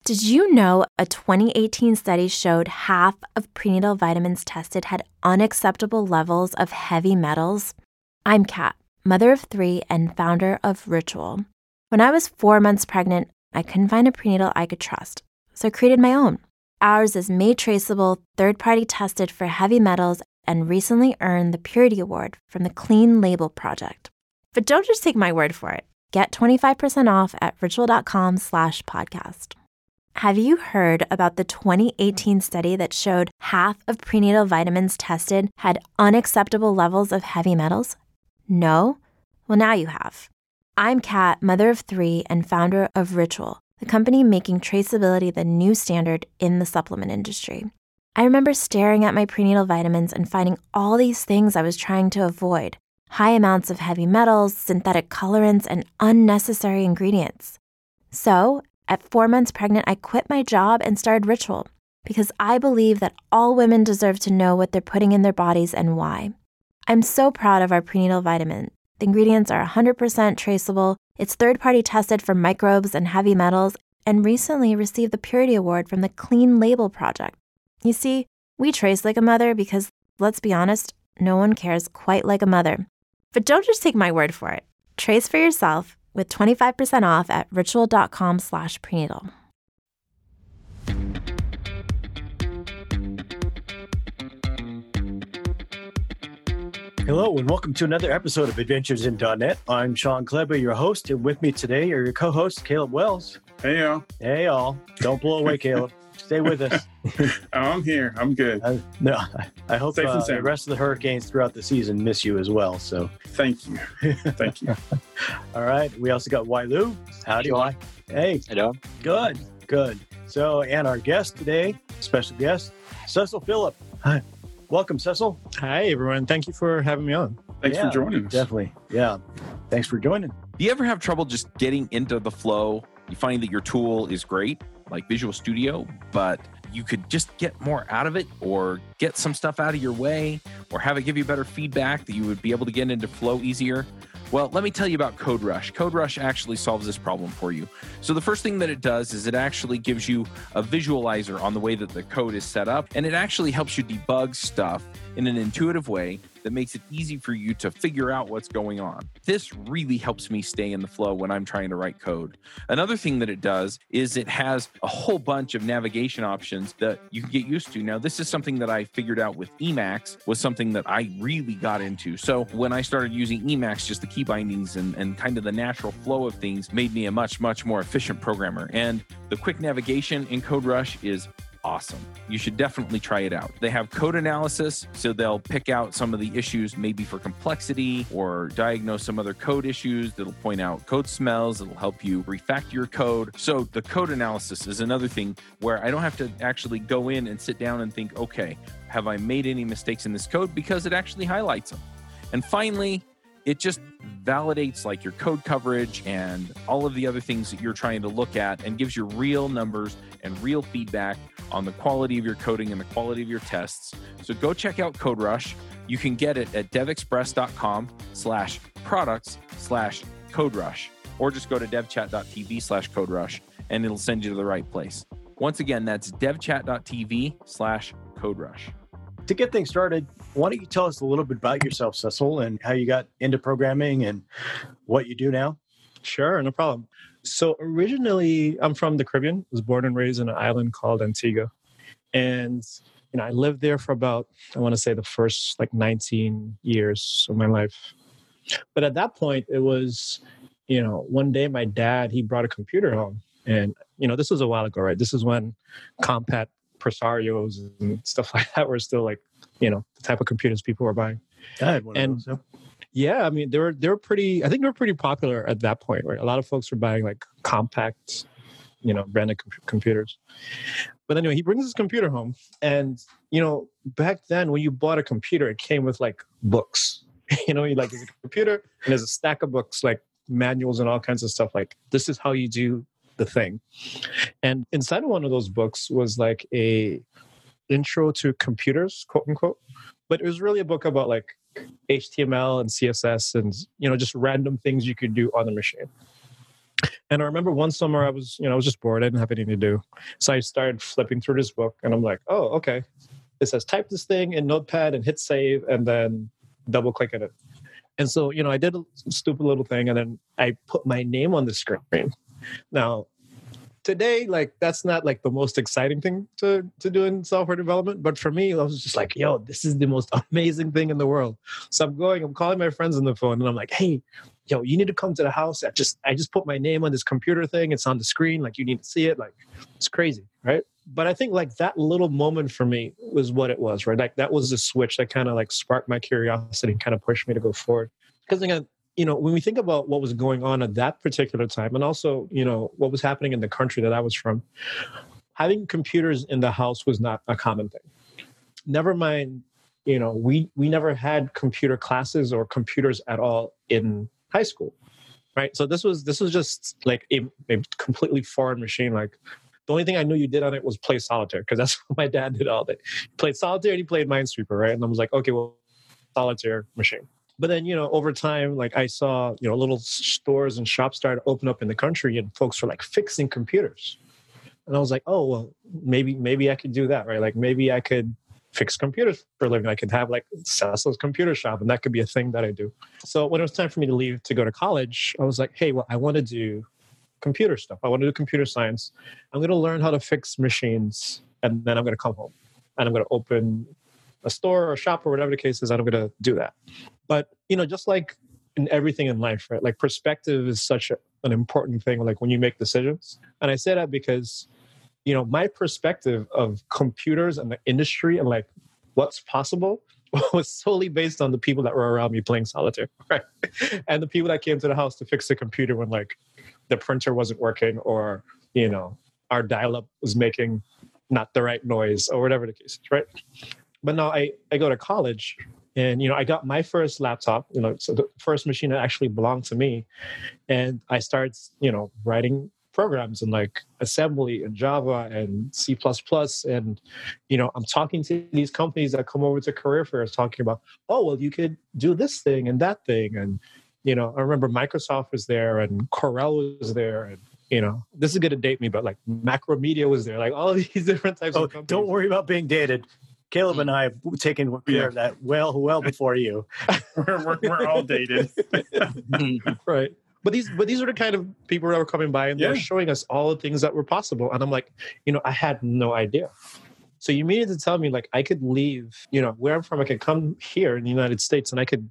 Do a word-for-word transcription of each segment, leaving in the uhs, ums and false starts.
Did you know a twenty eighteen study showed half of prenatal vitamins tested had unacceptable levels of heavy metals? I'm Kat, mother of three and founder of Ritual. When I was four months pregnant, I couldn't find a prenatal I could trust, so I created my own. Ours is made traceable, third-party tested for heavy metals, and recently earned the Purity Award from the Clean Label Project. But don't just take my word for it. Get twenty-five percent off at ritual.com slash podcast. Have you heard about the twenty eighteen study that showed half of prenatal vitamins tested had unacceptable levels of heavy metals? No? Well, now you have. I'm Kat, mother of three and founder of Ritual, the company making traceability the new standard in the supplement industry. I remember staring at my prenatal vitamins and finding all these things I was trying to avoid. High amounts of heavy metals, synthetic colorants, and unnecessary ingredients. So, at four months pregnant, I quit my job and started Ritual because I believe that all women deserve to know what they're putting in their bodies and why. I'm so proud of our prenatal vitamin. The ingredients are one hundred percent traceable, it's third-party tested for microbes and heavy metals, and recently received the Purity Award from the Clean Label Project. You see, we trace like a mother because, let's be honest, no one cares quite like a mother. But don't just take my word for it. Trace for yourself with twenty-five percent off at ritual.com slash prenatal. Hello and welcome to another episode of Adventures in .net. I'm Sean Kleber, your host, and with me today are your co-hosts, Caleb Wells. Hey, y'all. Hey, y'all. Don't blow away, Caleb. Stay with us. Oh, I'm here. I'm good. Uh, no, I, I hope uh, the rest of the hurricanes throughout the season miss you as well. So thank you. Thank you. All right. We also got Wailu. Howdy, Wai. Hey. Hello. Good. Good. So, and our guest today, special guest, Cecil Phillip. Hi. Welcome, Cecil. Hi, everyone. Thank you for having me on. Thanks yeah, for joining us. Definitely. Yeah. Thanks for joining. Do you ever have trouble just getting into the flow? You find that your tool is great, like Visual Studio, but you could just get more out of it or get some stuff out of your way or have it give you better feedback that you would be able to get into flow easier? Well, let me tell you about CodeRush. CodeRush actually solves this problem for you. So the first thing that it does is it actually gives you a visualizer on the way that the code is set up, and it actually helps you debug stuff in an intuitive way that makes it easy for you to figure out what's going on. This really helps me stay in the flow when I'm trying to write code. Another thing that it does is it has a whole bunch of navigation options that you can get used to. Now, this is something that I figured out with Emacs, was something that I really got into. So when I started using Emacs, just the key bindings and, and kind of the natural flow of things made me a much, much more efficient programmer. And the quick navigation in CodeRush is awesome. You should definitely try it out. They have code analysis, so they'll pick out some of the issues maybe for complexity or diagnose some other code issues. That'll point out code smells. It'll help you refactor your code. So the code analysis is another thing where I don't have to actually go in and sit down and think, okay, have I made any mistakes in this code? Because it actually highlights them. And finally, it just validates like your code coverage and all of the other things that you're trying to look at and gives you real numbers and real feedback on the quality of your coding and the quality of your tests. So go check out CodeRush. You can get it at devexpress.com slash products slash CodeRush, or just go to devchat.tv slash CodeRush and it'll send you to the right place. Once again, that's devchat.tv slash CodeRush. To get things started, why don't you tell us a little bit about yourself, Cecil, and how you got into programming and what you do now? Sure, no problem. So originally, I'm from the Caribbean. I was born and raised in an island called Antigua. And you know, I lived there for about, I want to say the first like nineteen years of my life. But at that point, it was, you know, one day my dad, he brought a computer home. And, you know, this was a while ago, right? This is when Compaq Presarios and stuff like that were still like, you know, the type of computers people were buying. I had one and of those, yeah. Yeah, I mean, they were they were pretty. I think they were pretty popular at that point, right? A lot of folks were buying like compact, you know, branded com- computers. But anyway, he brings his computer home, and you know, back then when you bought a computer, it came with like books. You know, you like there's a computer and there's a stack of books, like manuals and all kinds of stuff. Like this is how you do the thing. And inside of one of those books was like a intro to computers, quote unquote. But it was really a book about like H T M L and C S S and, you know, just random things you could do on the machine. And I remember one summer I was, you know, I was just bored. I didn't have anything to do. So I started flipping through this book and I'm like, oh, okay. It says type this thing in Notepad and hit save and then double click in it. And so, you know, I did a stupid little thing and then I put my name on the screen. Now, today, like, that's not like the most exciting thing to, to do in software development. But for me, I was just like, yo, this is the most amazing thing in the world. So I'm going, I'm calling my friends on the phone and I'm like, hey, yo, you need to come to the house. I just, I just put my name on this computer thing. It's on the screen. Like, you need to see it. Like, it's crazy, right? But I think like that little moment for me was what it was, right? Like that was the switch that kind of like sparked my curiosity and kind of pushed me to go forward. Because again, you know, when we think about what was going on at that particular time and also, you know, what was happening in the country that I was from, having computers in the house was not a common thing. Never mind, you know, we, we never had computer classes or computers at all in high school, right? So this was, this was just like a, a completely foreign machine. Like the only thing I knew you did on it was play solitaire because that's what my dad did all day. He played solitaire and he played Minesweeper, right? And I was like, okay, well, solitaire machine. But then, you know, over time, like I saw, you know, little stores and shops started to open up in the country and folks were like fixing computers. And I was like, oh, well, maybe, maybe I could do that, right? Like maybe I could fix computers for a living. I could have like Cecil's computer shop and that could be a thing that I do. So when it was time for me to leave to go to college, I was like, hey, well, I want to do computer stuff. I want to do computer science. I'm going to learn how to fix machines and then I'm going to come home and I'm going to open a store or a shop or whatever the case is, and I'm going to do that. But, you know, just like in everything in life, right? Like perspective is such a, an important thing, like when you make decisions. And I say that because, you know, my perspective of computers and the industry and like what's possible was solely based on the people that were around me playing solitaire, right? And the people that came to the house to fix the computer when like the printer wasn't working or, you know, our dial-up was making not the right noise or whatever the case is, right? But now I, I go to college and, you know, I got my first laptop, you know, so the first machine that actually belonged to me. And I started, you know, writing programs in like assembly and Java and C plus plus. And, you know, I'm talking to these companies that come over to career fairs talking about, oh, well, you could do this thing and that thing. And, you know, I remember Microsoft was there and Corel was there. And, you know, this is going to date me, but like Macromedia was there, like all of these different types oh, of companies. Don't worry about being dated. Caleb and I have taken care Yeah. of that well, well before you. we're, we're, we're all dated. Right. But these, but these are the kind of people that were coming by and Yeah. they're showing us all the things that were possible. And I'm like, you know, I had no idea. So you mean to tell me like I could leave, you know, where I'm from, I could come here in the United States and I could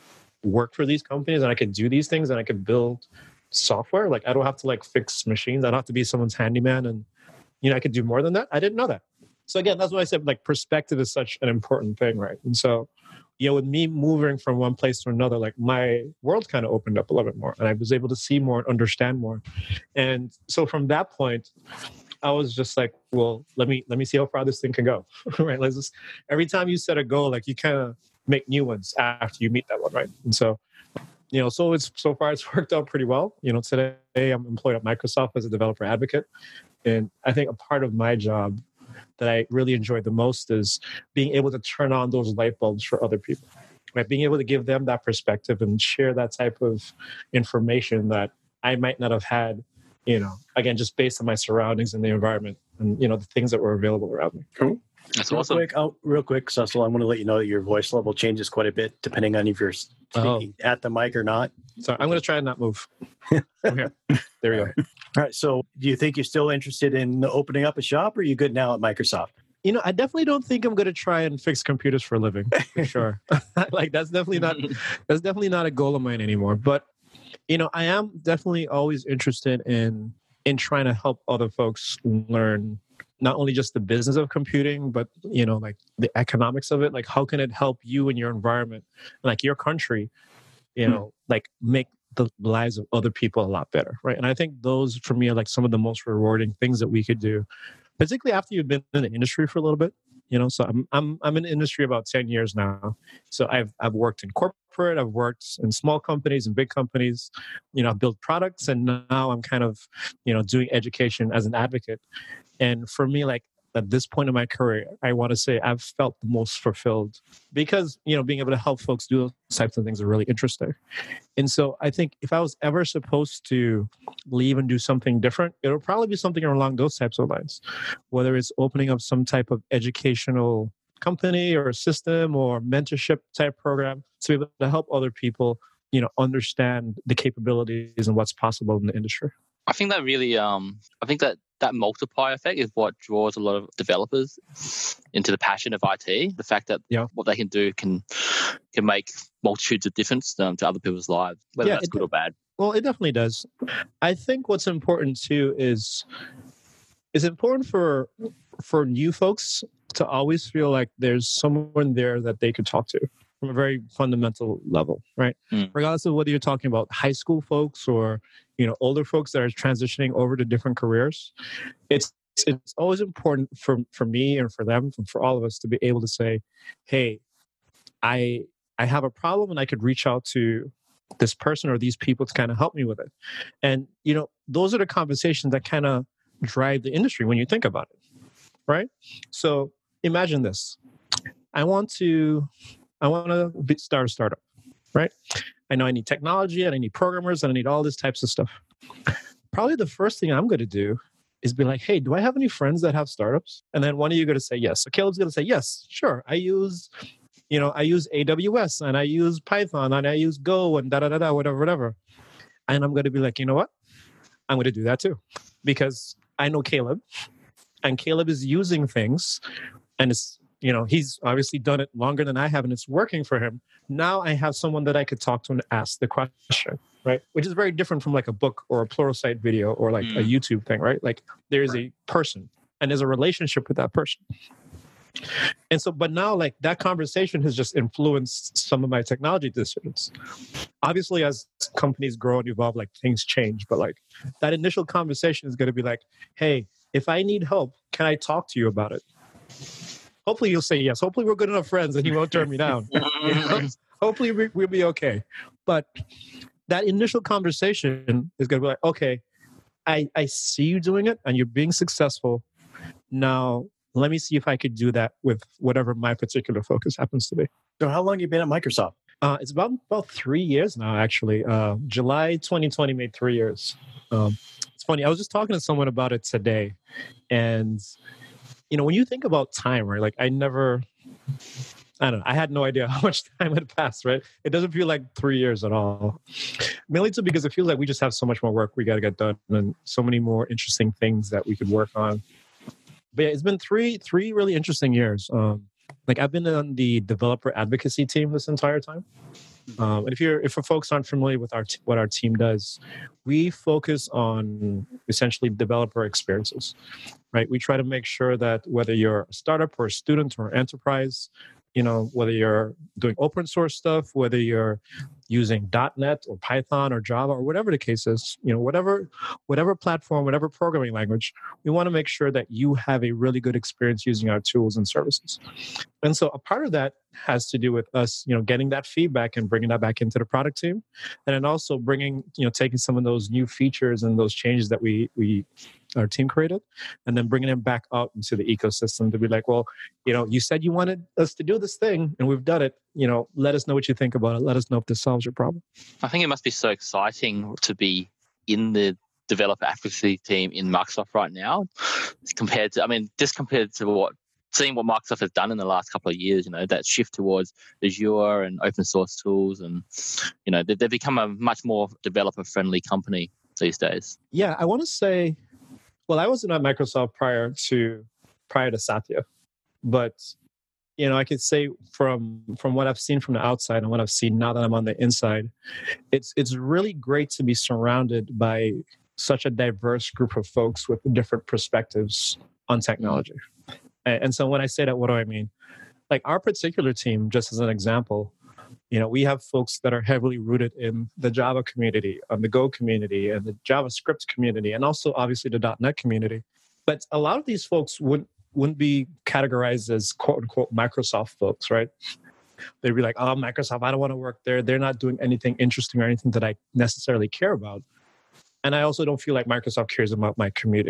work for these companies and I could do these things and I could build software. Like I don't have to like fix machines. I don't have to be someone's handyman. And, you know, I could do more than that. I didn't know that. So again, that's why I said like perspective is such an important thing, right? And so, you know, with me moving from one place to another, like my world kind of opened up a little bit more and I was able to see more and understand more. And so from that point, I was just like, well, let me let me see how far this thing can go, right? Let's just, every time you set a goal, like you kind of make new ones after you meet that one, right? And so, you know, so it's so far it's worked out pretty well. You know, today I'm employed at Microsoft as a developer advocate, and I think a part of my job that I really enjoyed the most is being able to turn on those light bulbs for other people, right? Being able to give them that perspective and share that type of information that I might not have had, you know, again, just based on my surroundings and the environment and, you know, the things that were available around me. Cool. That's real awesome. quick, oh, real quick, Cecil, I want to let you know that your voice level changes quite a bit depending on if you're speaking oh. at the mic or not. So I'm going to try and not move. Okay. There we go. All right. So do you think you're still interested in opening up a shop or are you good now at Microsoft? You know, I definitely don't think I'm going to try and fix computers for a living, for sure. Like that's definitely not, that's definitely not a goal of mine anymore. But, you know, I am definitely always interested in, in trying to help other folks learn not only just the business of computing, but, you know, like the economics of it. Like, how can it help you and your environment, like your country, you know, hmm. like make the lives of other people a lot better, right? And I think those, for me, are like some of the most rewarding things that we could do, particularly after you've been in the industry for a little bit. You know, so I'm I'm I'm in the industry about ten years now. So I've I've worked in corporate, I've worked in small companies and big companies. You know, I've built products, and now I'm kind of, you know, doing education as an advocate. And for me, like at this point in my career, I want to say I've felt the most fulfilled because, you know, being able to help folks do those types of things are really interesting. And so I think if I was ever supposed to leave and do something different, it'll probably be something along those types of lines, whether it's opening up some type of educational company or a system or mentorship type program to be able to help other people, you know, understand the capabilities and what's possible in the industry. I think that really, um, I think that that multiplier effect is what draws a lot of developers into the passion of I T. The fact that yeah. what they can do can can make multitudes of difference um, to other people's lives, whether yeah, that's good de- or bad. Well, it definitely does. I think what's important too is it's important for for new folks to always feel like there's someone there that they could talk to from a very fundamental level, right? Mm. Regardless of whether you're talking about high school folks or, you know, older folks that are transitioning over to different careers, it's it's always important for, for me and for them, and for all of us to be able to say, hey, I I have a problem and I could reach out to this person or these people to kind of help me with it. And, you know, those are the conversations that kind of drive the industry when you think about it, right? So imagine this. I want to... I want to start a startup, right? I know I need technology and I need programmers and I need all these types of stuff. Probably the first thing I'm going to do is be like, hey, do I have any friends that have startups? And then one of you going to say yes. So Caleb's going to say, yes, sure. I use, you know, I use A W S and I use Python and I use Go and da da da da, whatever, whatever. And I'm going to be like, you know what? I'm going to do that too. Because I know Caleb and Caleb is using things and it's, you know, he's obviously done it longer than I have and it's working for him. Now I have someone that I could talk to and ask the question, right? Which is very different from like a book or a Pluralsight video or like mm. a YouTube thing, right? Like there's right. a person and there's a relationship with that person. And so, but now like that conversation has just influenced some of my technology decisions. Obviously, as companies grow and evolve, like things change, but like that initial conversation is going to be like, hey, if I need help, can I talk to you about it? Hopefully you'll say yes. Hopefully we're good enough friends and he won't turn me down. You know? Hopefully we, we'll be okay. But that initial conversation is going to be like, okay, I, I see you doing it and you're being successful. Now, let me see if I could do that with whatever my particular focus happens to be. So how long have you been at Microsoft? Uh, it's about, about three years now, actually. Uh, July twenty twenty made three years. Um, it's funny. I was just talking to someone about it today. And you know, when you think about time, right? Like I never, I don't know, I had no idea how much time had passed, right? It doesn't feel like three years at all. Mainly too because it feels like we just have so much more work we got to get done and so many more interesting things that we could work on. But yeah, it's been three, three really interesting years. Um, like I've been on the developer advocacy team this entire time. Um, and if you're, if folks aren't familiar with our t- what our team does, we focus on essentially developer experiences, right? We try to make sure that whether you're a startup or a student or enterprise, you know, whether you're doing open source stuff, whether you're using dot net or Python or Java or whatever the case is, you know, whatever whatever platform, whatever programming language, we want to make sure that you have a really good experience using our tools and services. And so a part of that has to do with us, you know, getting that feedback and bringing that back into the product team, and then also bringing, you know, taking some of those new features and those changes that we we our team created, and then bringing them back out into the ecosystem to be like, well, you know, you said you wanted us to do this thing, and we've done it. You know, let us know what you think about it. Let us know if this solves your problem. I think it must be so exciting to be in the developer advocacy team in Microsoft right now, compared to, I mean, just compared to what, seeing what Microsoft has done in the last couple of years, you know, that shift towards Azure and open source tools. And, you know, they've become a much more developer friendly company these days. Yeah, I want to say, well, I wasn't at Microsoft prior to prior to Satya, but you know, I could say from from what I've seen from the outside and what I've seen now that I'm on the inside, it's it's really great to be surrounded by such a diverse group of folks with different perspectives on technology. And, and so when I say that, what do I mean? Like our particular team, just as an example, you know, we have folks that are heavily rooted in the Java community, on the Go community, and the JavaScript community, and also obviously the dot net community. But a lot of these folks wouldn't wouldn't be categorized as quote unquote Microsoft folks, right? They'd be like, oh, Microsoft, I don't want to work there. They're not doing anything interesting or anything that I necessarily care about. And I also don't feel like Microsoft cares about my community.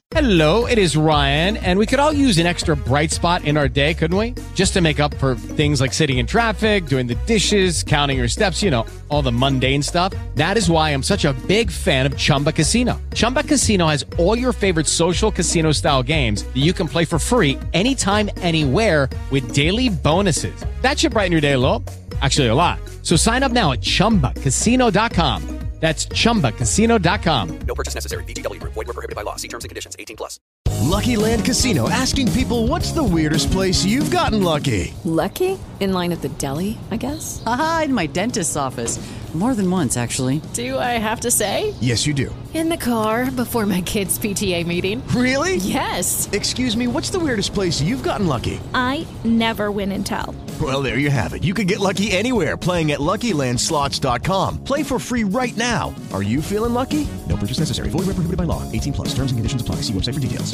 Hello, it is Ryan, and we could all use an extra bright spot in our day, couldn't we? Just to make up for things like sitting in traffic, doing the dishes, counting your steps, you know, all the mundane stuff. That is why I'm such a big fan of Chumba Casino. Chumba Casino has all your favorite social casino style games that you can play for free anytime, anywhere with daily bonuses. That should brighten your day a little. Actually, a lot. So sign up now at chumba casino dot com. That's chumba casino dot com. No purchase necessary. V G W Group. Void where prohibited by law. See terms and conditions. eighteen plus. Lucky Land Casino, asking people, what's the weirdest place you've gotten lucky? Lucky? In line at the deli, I guess? Aha, in my dentist's office. More than once, actually. Do I have to say? Yes, you do. In the car before my kids' P T A meeting. Really? Yes. Excuse me, what's the weirdest place you've gotten lucky? I never win and tell. Well, there you have it. You can get lucky anywhere, playing at Lucky Land Slots dot com. Play for free right now. Are you feeling lucky? No purchase necessary. Void where prohibited by law. eighteen plus. Terms and conditions apply. See website for details.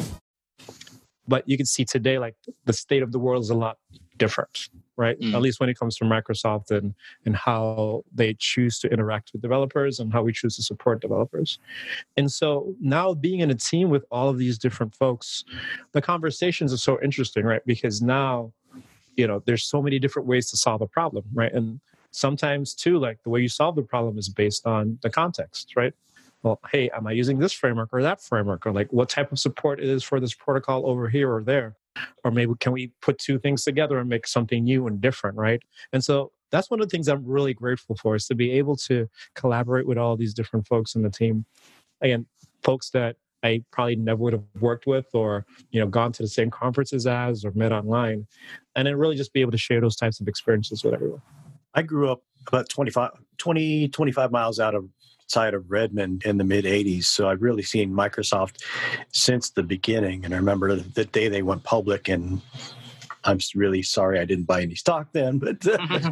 But you can see today, like, the state of the world is a lot different, right? Mm. At least when it comes to Microsoft and and how they choose to interact with developers and how we choose to support developers. And so now being in a team with all of these different folks, the conversations are so interesting, right? Because now, you know, there's so many different ways to solve a problem, right? And sometimes too, like, the way you solve the problem is based on the context, right? Well, hey, am I using this framework or that framework? Or like, what type of support it is for this protocol over here or there? Or maybe can we put two things together and make something new and different, right? And so that's one of the things I'm really grateful for, is to be able to collaborate with all these different folks in the team. Again, folks that I probably never would have worked with or, you know, gone to the same conferences as or met online. And then really just be able to share those types of experiences with everyone. I grew up about twenty-five, twenty, twenty-five miles out of side of Redmond in the mid eighties. So I've really seen Microsoft since the beginning. And I remember the day they went public, and I'm really sorry I didn't buy any stock then, but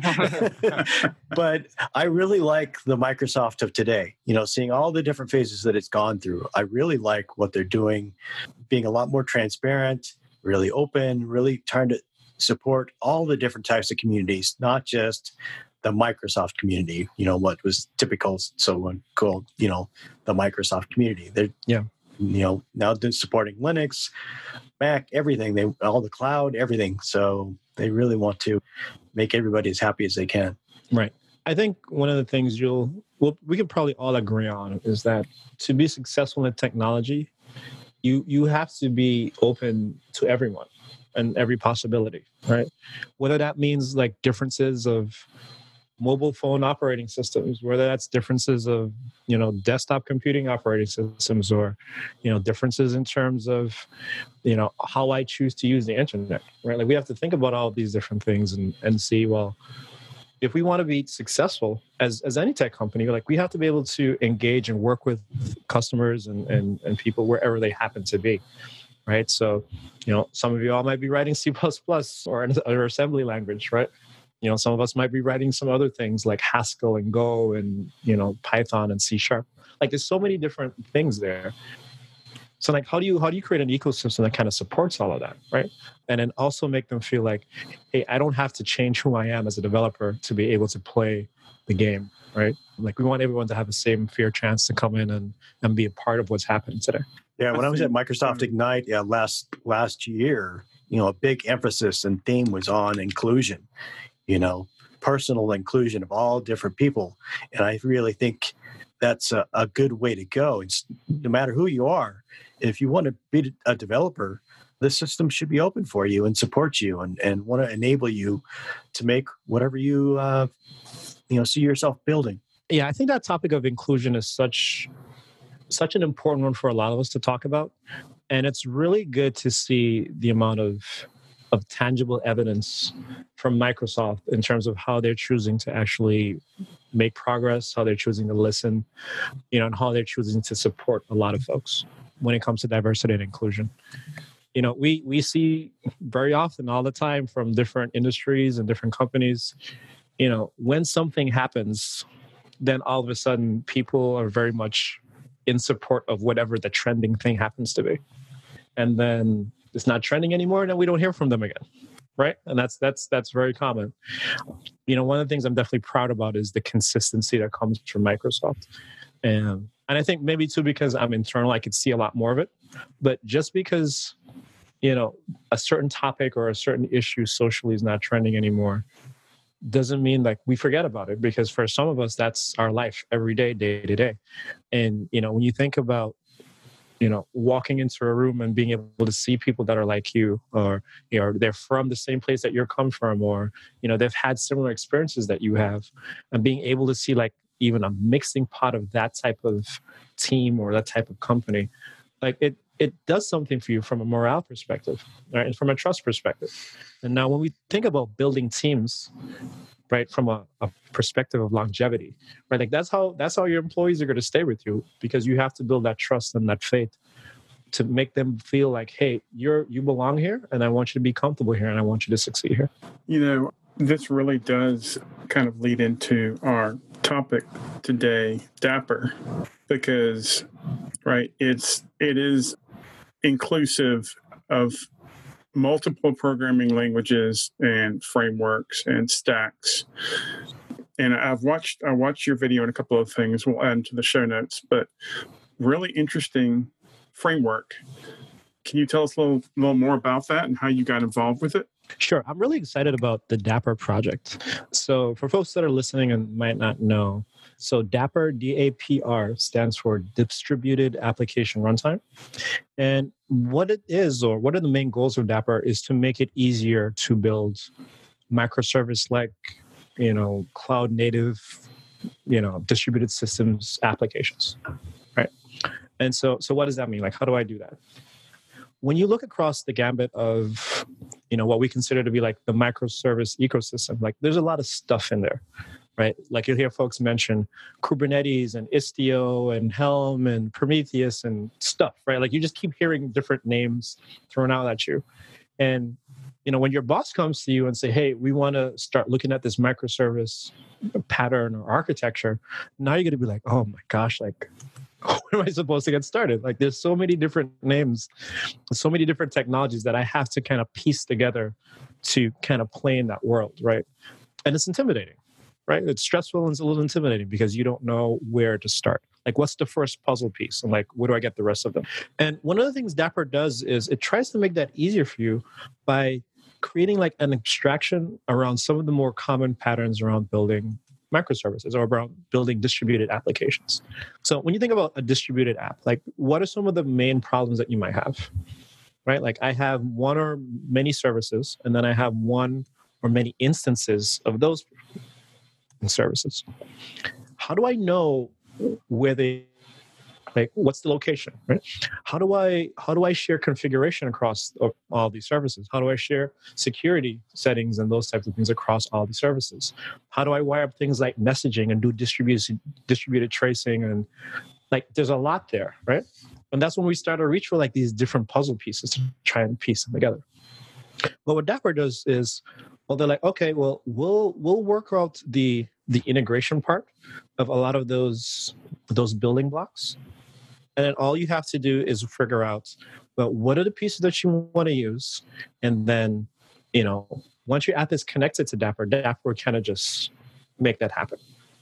uh, but I really like the Microsoft of today. You know, seeing all the different phases that it's gone through. I really like what they're doing, being a lot more transparent, really open, really trying to support all the different types of communities, not just the Microsoft community, you know, what was typical, so called, you know, the Microsoft community. They're, yeah, you know, now they're supporting Linux, Mac, everything, they all the cloud, everything. So they really want to make everybody as happy as they can. Right. I think one of the things you'll, well, we can probably all agree on is that to be successful in technology, you you have to be open to everyone and every possibility, right? Whether that means like differences of mobile phone operating systems, whether that's differences of, you know, desktop computing operating systems, or, you know, differences in terms of, you know, how I choose to use the internet, right? Like, we have to think about all of these different things and, and see, well, if we want to be successful as, as any tech company, like, we have to be able to engage and work with customers and, and, and people wherever they happen to be, right? So, you know, some of you all might be writing C plus plus or another assembly language, right? You know, some of us might be writing some other things like Haskell and Go and, you know, Python and C Sharp. Like, there's so many different things there. So, like, how do you how do you create an ecosystem that kind of supports all of that, right? And then also make them feel like, hey, I don't have to change who I am as a developer to be able to play the game, right? Like, we want everyone to have the same fair chance to come in and, and be a part of what's happening today. Yeah, when I was at Microsoft Ignite yeah, last last year, you know, a big emphasis and theme was on inclusion. You know, personal inclusion of all different people. And I really think that's a, a good way to go. It's, no matter who you are, if you want to be a developer, the system should be open for you and support you and, and want to enable you to make whatever you, uh, you know, see yourself building. Yeah, I think that topic of inclusion is such such an important one for a lot of us to talk about. And it's really good to see the amount of of tangible evidence from Microsoft in terms of how they're choosing to actually make progress, how they're choosing to listen, you know, and how they're choosing to support a lot of folks when it comes to diversity and inclusion. You know, we we see very often, all the time, from different industries and different companies, you know, when something happens, then all of a sudden people are very much in support of whatever the trending thing happens to be. And then it's not trending anymore, and then we don't hear from them again, right? And that's that's that's very common. You know, one of the things I'm definitely proud about is the consistency that comes from Microsoft. And And I think maybe too, because I'm internal, I could see a lot more of it. But just because, you know, a certain topic or a certain issue socially is not trending anymore, doesn't mean like we forget about it, because for some of us, that's our life every day, day to day. And, you know, when you think about, you know, walking into a room and being able to see people that are like you, or, you know, they're from the same place that you're come from, or, you know, they've had similar experiences that you have, and being able to see like even a mixing pot of that type of team or that type of company, like it, it does something for you from a morale perspective, right? And from a trust perspective. And now when we think about building teams, right, from a, a perspective of longevity, right? Like that's how that's how your employees are going to stay with you, because you have to build that trust and that faith to make them feel like, hey, you're you belong here, and I want you to be comfortable here, and I want you to succeed here. You know, this really does kind of lead into our topic today, Dapper, because right, it's it is inclusive of multiple programming languages and frameworks and stacks. And I've watched I watched your video on a couple of things. We'll add to the show notes, but really interesting framework. Can you tell us a little, little more about that and how you got involved with it? Sure. I'm really excited about the Dapper project. So for folks that are listening and might not know, so Dapper, D A P R, stands for Distributed Application Runtime. And what it is, or what are the main goals of Dapper, is to make it easier to build microservice-like, you know, cloud-native, you know, distributed systems applications, right? And so, so what does that mean? Like, how do I do that? When you look across the gambit of, you know, what we consider to be like the microservice ecosystem, like there's a lot of stuff in there, right? Like you'll hear folks mention Kubernetes and Istio and Helm and Prometheus and stuff, right? Like you just keep hearing different names thrown out at you. And, you know, when your boss comes to you and say, hey, we want to start looking at this microservice pattern or architecture, now you're going to be like, oh my gosh, like, where am I supposed to get started? Like there's so many different names, so many different technologies that I have to kind of piece together to kind of play in that world, right? And it's intimidating, right? It's stressful and it's a little intimidating because you don't know where to start. Like what's the first puzzle piece? And like, where do I get the rest of them? And one of the things Dapper does is it tries to make that easier for you by creating like an abstraction around some of the more common patterns around building microservices or around building distributed applications. So when you think about a distributed app, like what are some of the main problems that you might have, right? Like I have one or many services, and then I have one or many instances of those services. How do I know where they, like what's the location, right? How do I how do I share configuration across all these services? How do I share security settings and those types of things across all these services? How do I wire up things like messaging and do distributed distributed tracing? And like there's a lot there, right? And that's when we start to reach for like these different puzzle pieces to try and piece them together. But what Dapper does is, well, they're like, okay, well, we'll we'll work out the the integration part of a lot of those those building blocks. And then all you have to do is figure out, well, what are the pieces that you want to use? And then, you know, once your app is connected to Dapper, Dapper will kind of just make that happen.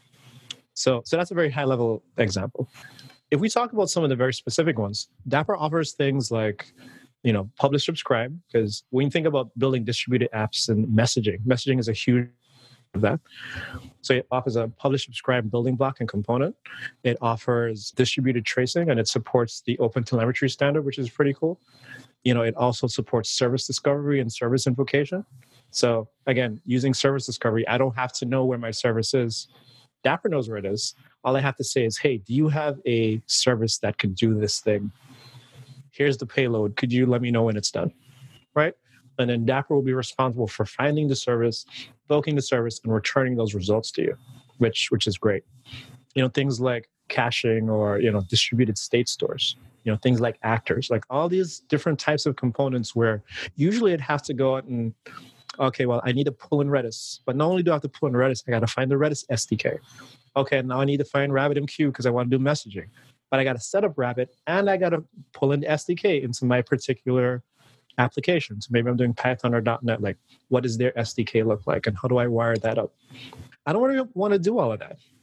So, so that's a very high level example. If we talk about some of the very specific ones, Dapper offers things like, you know, publish, subscribe, because when you think about building distributed apps and messaging, messaging is a huge of that. So it offers a publish, subscribe building block and component. It offers distributed tracing, and it supports the Open Telemetry standard, which is pretty cool. You know, it also supports service discovery and service invocation. So again, using service discovery, I don't have to know where my service is. Dapper knows where it is. All I have to say is, hey, do you have a service that can do this thing? Here's the payload. Could you let me know when it's done? Right? And then Dapper will be responsible for finding the service, invoking the service, and returning those results to you, which which is great. You know, things like caching or, you know, distributed state stores, you know, things like actors, like all these different types of components where usually I'd have to go out and, okay, well, I need to pull in Redis. But not only do I have to pull in Redis, I got to find the Redis S D K. Okay, now I need to find RabbitMQ because I want to do messaging. But I got to set up Rabbit, and I got to pull in the S D K into my particular applications. Maybe I'm doing Python or dot net. Like, what does their S D K look like, and how do I wire that up? I don't really want to do all of that, right?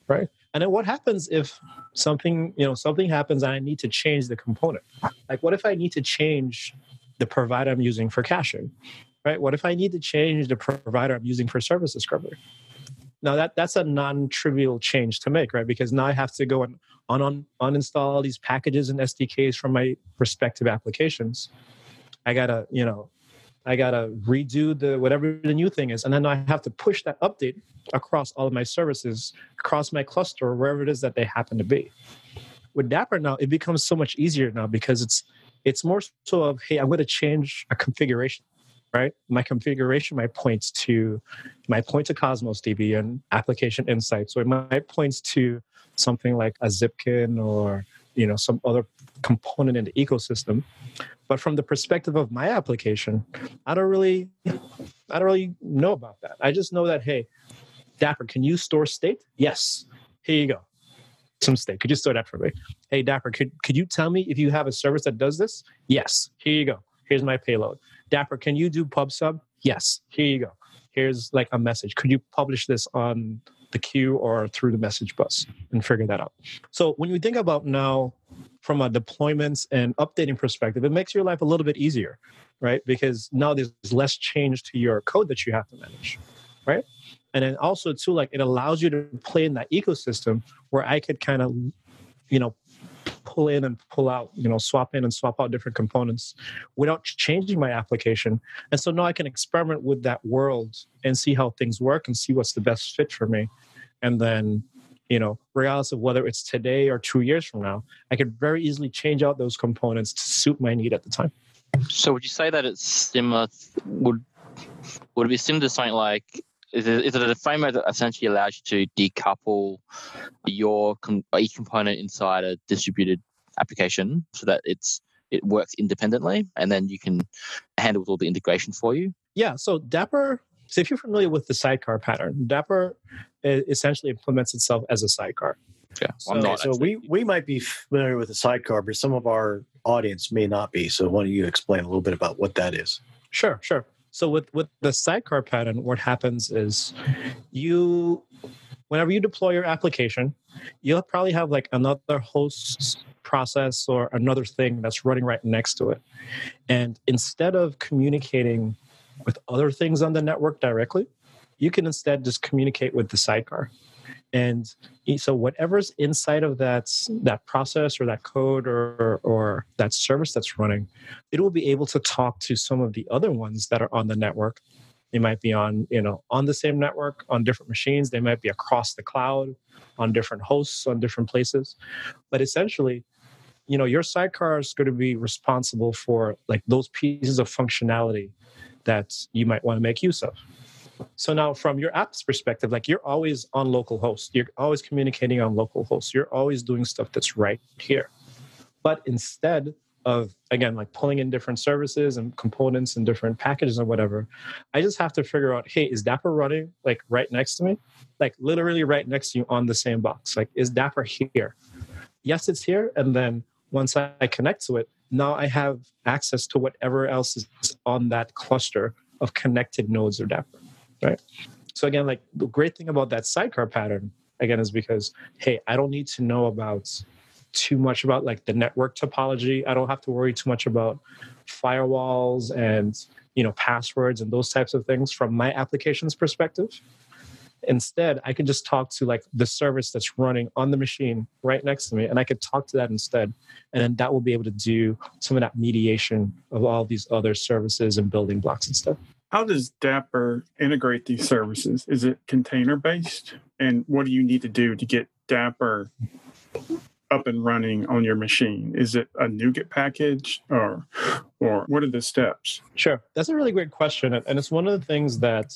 And then what happens if something, you know, something happens and I need to change the component? Like, what if I need to change the provider I'm using for caching, right? What if I need to change the provider I'm using for service discovery? Now, that, that's a non-trivial change to make, right? Because now I have to go and un- un- uninstall all these packages and S D Ks from my respective applications. I got to, you know, I got to redo the whatever the new thing is. And then I have to push that update across all of my services, across my cluster, wherever it is that they happen to be. With Dapper now, it becomes so much easier now because it's it's more so of, hey, I'm going to change a configuration, right? My configuration might point to, might point to Cosmos D B and Application Insights, or it might point to something like a Zipkin or, you know, some other component in the ecosystem. But from the perspective of my application, I don't really, I don't really know about that. I just know that, hey, Dapper, can you store state? Yes. Here you go. Some state. Could you store that for me? Hey, Dapper, could, could you tell me if you have a service that does this? Yes. Here you go. Here's my payload. Dapper, can you do pub sub? Yes. Here you go. Here's like a message. Could you publish this on the queue or through the message bus and figure that out? So when you think about now from a deployments and updating perspective, it makes your life a little bit easier, right? Because now there's less change to your code that you have to manage, right? And then also too, like it allows you to play in that ecosystem where I could kind of, you know, pull in and pull out, you know, swap in and swap out different components without changing my application. And so now I can experiment with that world and see how things work and see what's the best fit for me. And then, you know, regardless of whether it's today or two years from now, I could very easily change out those components to suit my need at the time. So would you say that it's similar, would, would it be similar to something like, Is it, is it a framework that essentially allows you to decouple your com- each component inside a distributed application so that it's it works independently, and then you can handle all the integration for you? Yeah. So Dapper. So if you're familiar with the sidecar pattern, Dapper essentially implements itself as a sidecar. Yeah, so, I'm not so we we might be familiar with the sidecar, but some of our audience may not be. So why don't you explain a little bit about what that is? Sure. Sure. So with, with the sidecar pattern, what happens is you, whenever you deploy your application, you'll probably have like another host process or another thing that's running right next to it. And instead of communicating with other things on the network directly, you can instead just communicate with the sidecar. And so whatever's inside of that, that process or that code or, or that service that's running, it will be able to talk to some of the other ones that are on the network. They might be on, you know, on the same network, on different machines. They might be across the cloud, on different hosts, on different places. But essentially, you know, your sidecar is going to be responsible for like those pieces of functionality that you might want to make use of. So now from your app's perspective, like you're always on localhost. You're always communicating on localhost. You're always doing stuff that's right here. But instead of, again, like pulling in different services and components and different packages and whatever, I just have to figure out, hey, is Dapper running like right next to me? Like literally right next to you on the same box. Like, is Dapper here? Yes, it's here. And then once I connect to it, now I have access to whatever else is on that cluster of connected nodes of Dapper. Right. So again, like the great thing about that sidecar pattern, again, is because, hey, I don't need to know about too much about like the network topology. I don't have to worry too much about firewalls and, you know, passwords and those types of things from my application's perspective. Instead, I can just talk to like the service that's running on the machine right next to me, and I could talk to that instead. And then that will be able to do some of that mediation of all these other services and building blocks and stuff. How does Dapper integrate these services? Is it container-based? And what do you need to do to get Dapper up and running on your machine? Is it a NuGet package or or what are the steps? Sure. That's a really great question. And it's one of the things that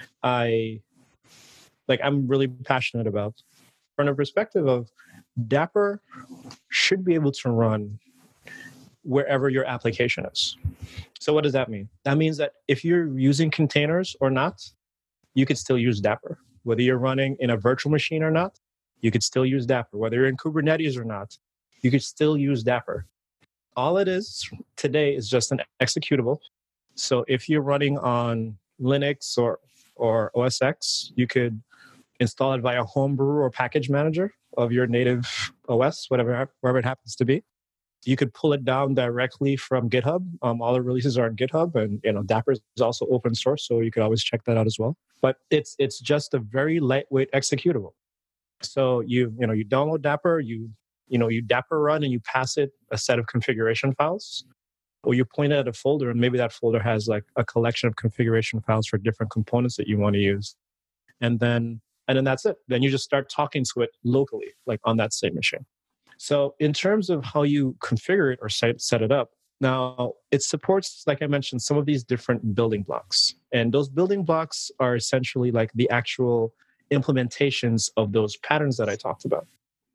I, like, I'm really passionate about. From the perspective of Dapper should be able to run wherever your application is. So what does that mean? That means that if you're using containers or not, you could still use Dapper. Whether you're running in a virtual machine or not, you could still use Dapper. Whether you're in Kubernetes or not, you could still use Dapper. All it is today is just an executable. So if you're running on Linux or, or O S X, you could install it via Homebrew or package manager of your native O S, whatever, wherever it happens to be. You could pull it down directly from GitHub. Um, all the releases are on GitHub, and you know Dapper is also open source, so you could always check that out as well. But it's it's just a very lightweight executable. So you you know you download Dapper, you you know you Dapper run, and you pass it a set of configuration files, or you point it at a folder, and maybe that folder has like a collection of configuration files for different components that you want to use, and then and then that's it. Then you just start talking to it locally, like on that same machine. So in terms of how you configure it or set, set it up, now it supports, like I mentioned, some of these different building blocks. And those building blocks are essentially like the actual implementations of those patterns that I talked about.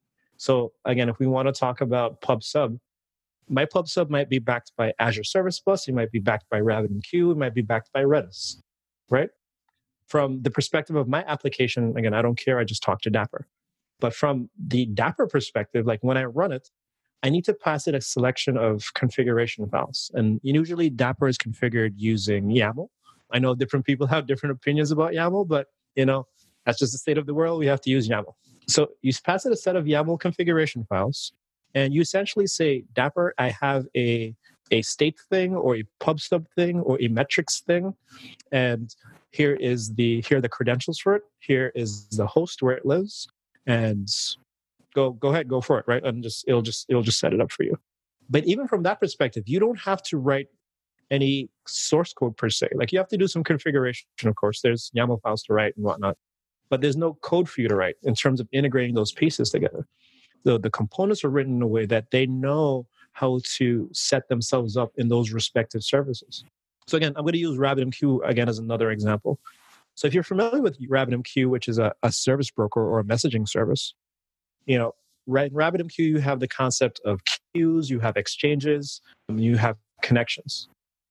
So again, if we want to talk about PubSub, my PubSub might be backed by Azure Service Bus, it might be backed by RabbitMQ, it might be backed by Redis, right? From the perspective of my application, again, I don't care, I just talk to Dapper. But from the Dapper perspective, like when I run it, I need to pass it a selection of configuration files. And usually Dapper is configured using YAML. I know different people have different opinions about YAML, but you know, that's just the state of the world. We have to use YAML. So you pass it a set of YAML configuration files, and you essentially say, Dapper, I have a, a state thing or a PubSub thing or a metrics thing. And here is the here are the credentials for it. Here is the host where it lives. And go go ahead, go for it, right? And just it'll just it'll just set it up for you. But even from that perspective, you don't have to write any source code per se. Like you have to do some configuration, of course. There's YAML files to write and whatnot, but there's no code for you to write in terms of integrating those pieces together. The the components are written in a way that they know how to set themselves up in those respective services. So again, I'm going to use RabbitMQ again as another example. So if you're familiar with RabbitMQ, which is a, a service broker or a messaging service, you know, in RabbitMQ, you have the concept of queues, you have exchanges, you have connections.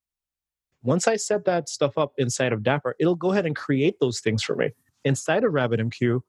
Once I set that stuff up inside of Dapper, it'll go ahead and create those things for me inside of RabbitMQ,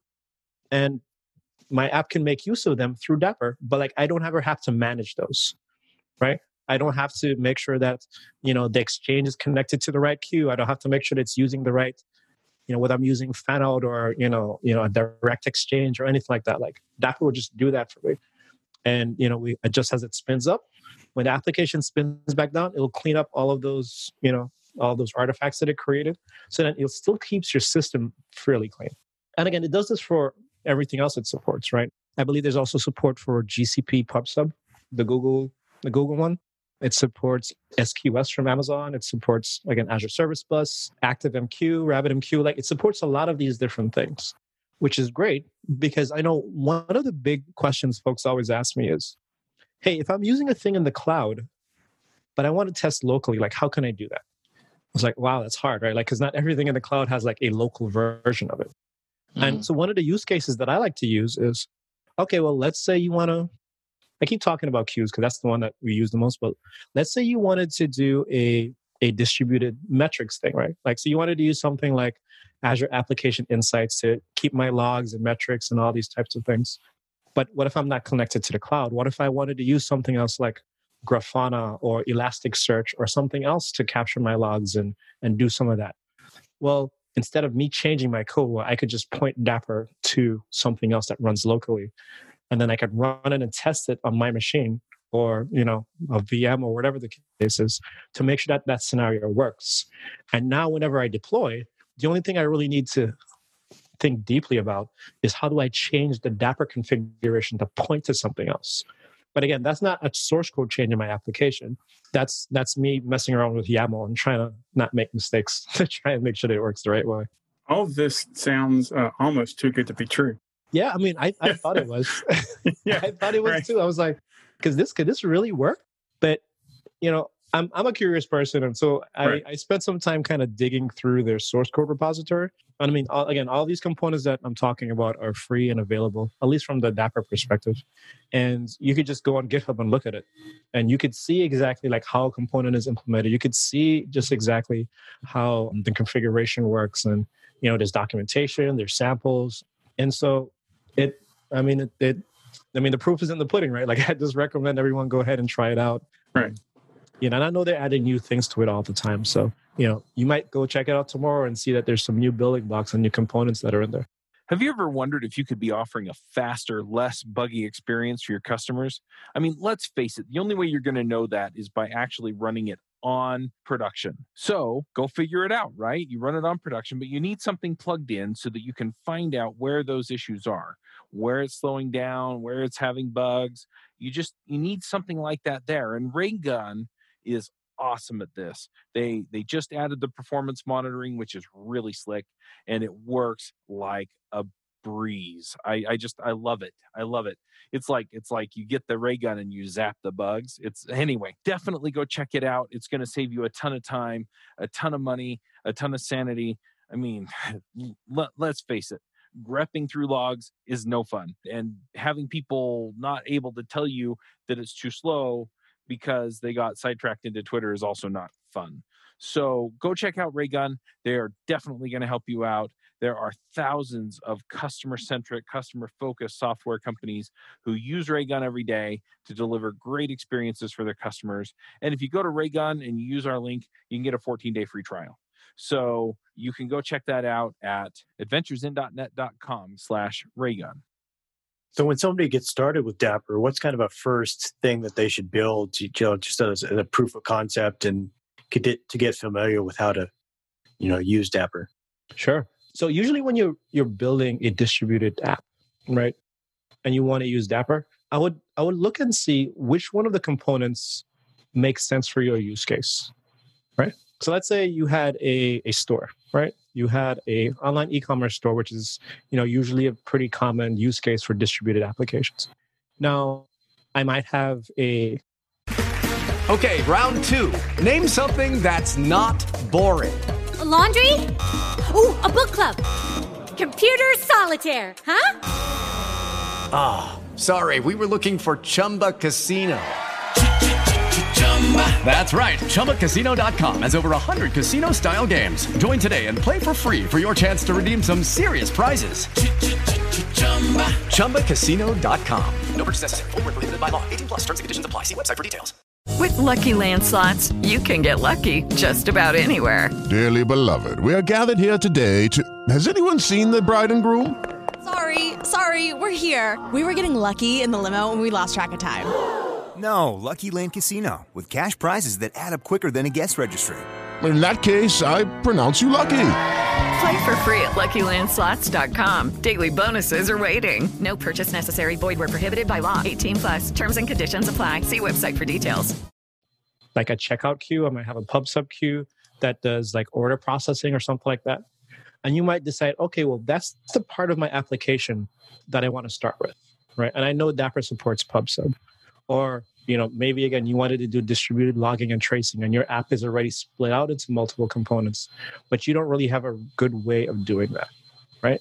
and my app can make use of them through Dapper, but like I don't ever have to manage those, right? I don't have to make sure that, you know, the exchange is connected to the right queue. I don't have to make sure that it's using the right, you know, whether I'm using Fanout or, you know, you know, a direct exchange or anything like that. Like Dapper will just do that for me. And, you know, we adjust as it spins up. When the application spins back down, it'll clean up all of those, you know, all those artifacts that it created. So that it still keeps your system fairly clean. And again, it does this for everything else it supports, right? I believe there's also support for G C P PubSub, the Google, the Google one. It supports S Q S from Amazon. It supports, again, Azure Service Bus, ActiveMQ, RabbitMQ. Like it supports a lot of these different things, which is great because I know one of the big questions folks always ask me is, hey, if I'm using a thing in the cloud, but I want to test locally, like how can I do that? I was like, wow, that's hard, right? Like, because not everything in the cloud has like a local version of it. Mm-hmm. And so one of the use cases that I like to use is, okay, well, let's say you want to, I keep talking about queues because that's the one that we use the most, but let's say you wanted to do a, a distributed metrics thing, right? Like, so you wanted to use something like Azure Application Insights to keep my logs and metrics and all these types of things. But what if I'm not connected to the cloud? What if I wanted to use something else like Grafana or Elasticsearch or something else to capture my logs and, and do some of that? Well, instead of me changing my code, well, I could just point Dapper to something else that runs locally. And then I could run it and test it on my machine or, you know, a V M or whatever the case is to make sure that that scenario works. And now whenever I deploy, the only thing I really need to think deeply about is how do I change the Dapper configuration to point to something else? But again, that's not a source code change in my application. That's that's me messing around with YAML and trying to not make mistakes to try and make sure that it works the right way. All of this sounds uh, almost too good to be true. Yeah, I mean, I, I thought it was. yeah, I thought it was right. too. I was like, because this could this really work? But you know, I'm I'm a curious person, and so I, right. I spent some time kind of digging through their source code repository. And I mean, all, again, all these components that I'm talking about are free and available, at least from the Dapper perspective. And you could just go on GitHub and look at it, and you could see exactly like how a component is implemented. You could see just exactly how the configuration works, and you know, there's documentation, there's samples, and so it. I mean, it. it I mean, the proof is in the pudding, right? Like, I just recommend everyone go ahead and try it out. Right. You know, and I know they're adding new things to it all the time. So, you know, you might go check it out tomorrow and see that there's some new building blocks and new components that are in there. Have you ever wondered if you could be offering a faster, less buggy experience for your customers? I mean, let's face it, the only way you're going to know that is by actually running it on production. So go figure it out, right? You run it on production, but you need something plugged in so that you can find out where those issues are, where it's slowing down, where it's having bugs. You just, you need something like that there. And Raygun is awesome at this. They they just added the performance monitoring, which is really slick, and it works like a breeze. I, I just I love it. I love it. It's like it's like you get the ray gun and you zap the bugs. It's anyway, definitely go check it out. It's going to save you a ton of time, a ton of money, a ton of sanity. I mean, let, let's face it. Grepping through logs is no fun, and having people not able to tell you that it's too slow because they got sidetracked into Twitter is also not fun. So go check out Raygun. They are definitely going to help you out. There are thousands of customer-centric, customer-focused software companies who use Raygun every day to deliver great experiences for their customers. And if you go to Raygun and you use our link, you can get a fourteen-day free trial. So you can go check that out at adventuresin.net.com slash Raygun. So when somebody gets started with Dapper, what's kind of a first thing that they should build to, you know, just as a proof of concept and get, to get familiar with how to, you know, use Dapper? Sure. So usually when you're you're building a distributed app, right, and you want to use Dapper, I would I would look and see which one of the components makes sense for your use case, right? So let's say you had a, a store, right? You had a online e-commerce store, which is, you know, usually a pretty common use case for distributed applications. Now, I might have a... Okay, round two. Name something that's not boring. A laundry? Ooh, a book club. Computer solitaire, huh? Ah, oh, sorry, we were looking for Chumba Casino. That's right. Chumba Casino dot com has over one hundred casino-style games. Join today and play for free for your chance to redeem some serious prizes. Chumba Casino dot com. No purchase necessary. Void where prohibited by law. eighteen plus terms and conditions apply. See website for details. With Lucky Land Slots, you can get lucky just about anywhere. Dearly beloved, we are gathered here today to... Has anyone seen the bride and groom? Sorry, sorry, we're here. We were getting lucky in the limo and we lost track of time. No, Lucky Land Casino, with cash prizes that add up quicker than a guest registry. In that case, I pronounce you lucky. Play for free at lucky land slots dot com. Daily bonuses are waiting. No purchase necessary. Void where prohibited by law. eighteen plus. Terms and conditions apply. See website for details. Like a checkout queue, I might have a pub sub queue that does like order processing or something like that. And you might decide, okay, well, that's the part of my application that I want to start with, right? And I know Dapper supports pub sub. Or, you know, maybe again, you wanted to do distributed logging and tracing and your app is already split out into multiple components, but you don't really have a good way of doing that, right?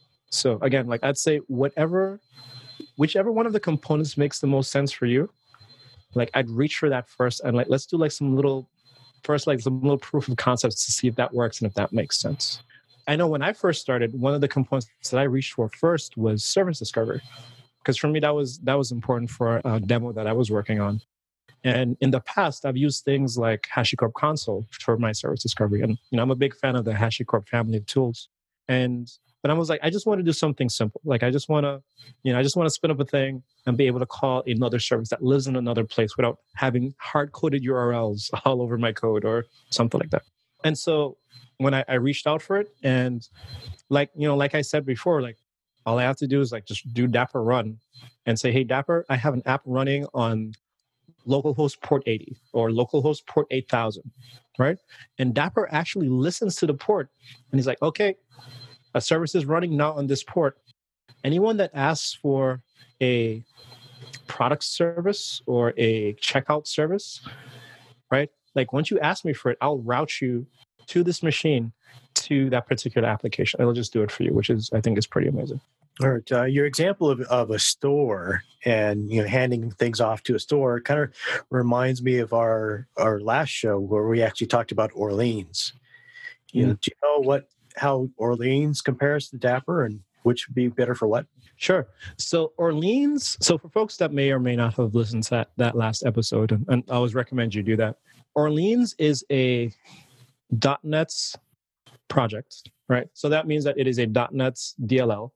So again, like I'd say whatever, whichever one of the components makes the most sense for you, like I'd reach for that first and like, let's do like some little, first like some little proof of concepts to see if that works and if that makes sense. I know when I first started, one of the components that I reached for first was service discovery. Because for me, that was that was important for a demo that I was working on. And in the past, I've used things like HashiCorp Console for my service discovery. And you know, I'm a big fan of the HashiCorp family of tools. And but I was like, I just want to do something simple. Like I just want to, you know, I just want to spin up a thing and be able to call another service that lives in another place without having hard-coded U R Ls all over my code or something like that. And so when I, I reached out for it, and like, you know, like I said before, like, all I have to do is like just do Dapper run and say, hey, Dapper, I have an app running on localhost port eighty or localhost port eight thousand, right? And Dapper actually listens to the port and he's like, okay, a service is running now on this port. Anyone that asks for a product service or a checkout service, right? Like once you ask me for it, I'll route you to this machine to that particular application. It'll just do it for you, which is, I think, is pretty amazing. All right. Uh, your example of, of a store and, you know, handing things off to a store kind of reminds me of our, our last show where we actually talked about Orleans. You mm-hmm. know, do you know what, how Orleans compares to Dapper and which would be better for what? Sure. So Orleans, so for folks that may or may not have listened to that, that last episode, and, and I always recommend you do that. Orleans is a .NET's project, right? So that means that it is a .NET's D L L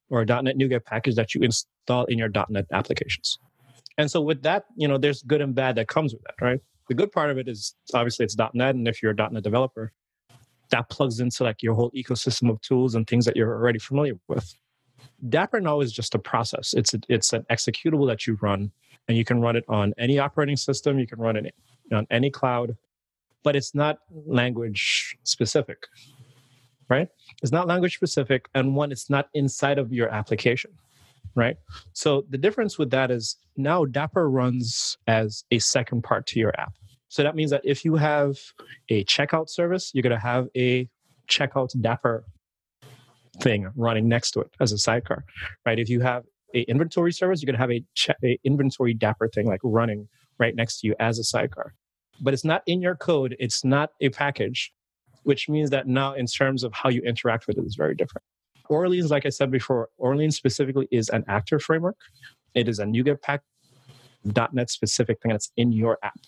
or a .NET NuGet package that you install in your .NET applications. And so with that, you know, there's good and bad that comes with that, right? The good part of it is obviously it's .NET, and if you're a .NET developer, that plugs into like your whole ecosystem of tools and things that you're already familiar with. Dapper now is just a process. It's a, it's an executable that you run, and you can run it on any operating system. You can run it on any cloud, but it's not language specific, right? It's not language specific, and one, it's not inside of your application, right? So the difference with that is now Dapper runs as a second part to your app. So that means that if you have a checkout service, you're going to have a checkout Dapper thing running next to it as a sidecar, right? If you have a inventory service, you're going to have a, che- a inventory Dapper thing like running right next to you as a sidecar. But it's not in your code. It's not a package, which means that now in terms of how you interact with it is very different. Orleans, like I said before, Orleans specifically is an actor framework. It is a NuGet pack .NET specific thing that's in your app.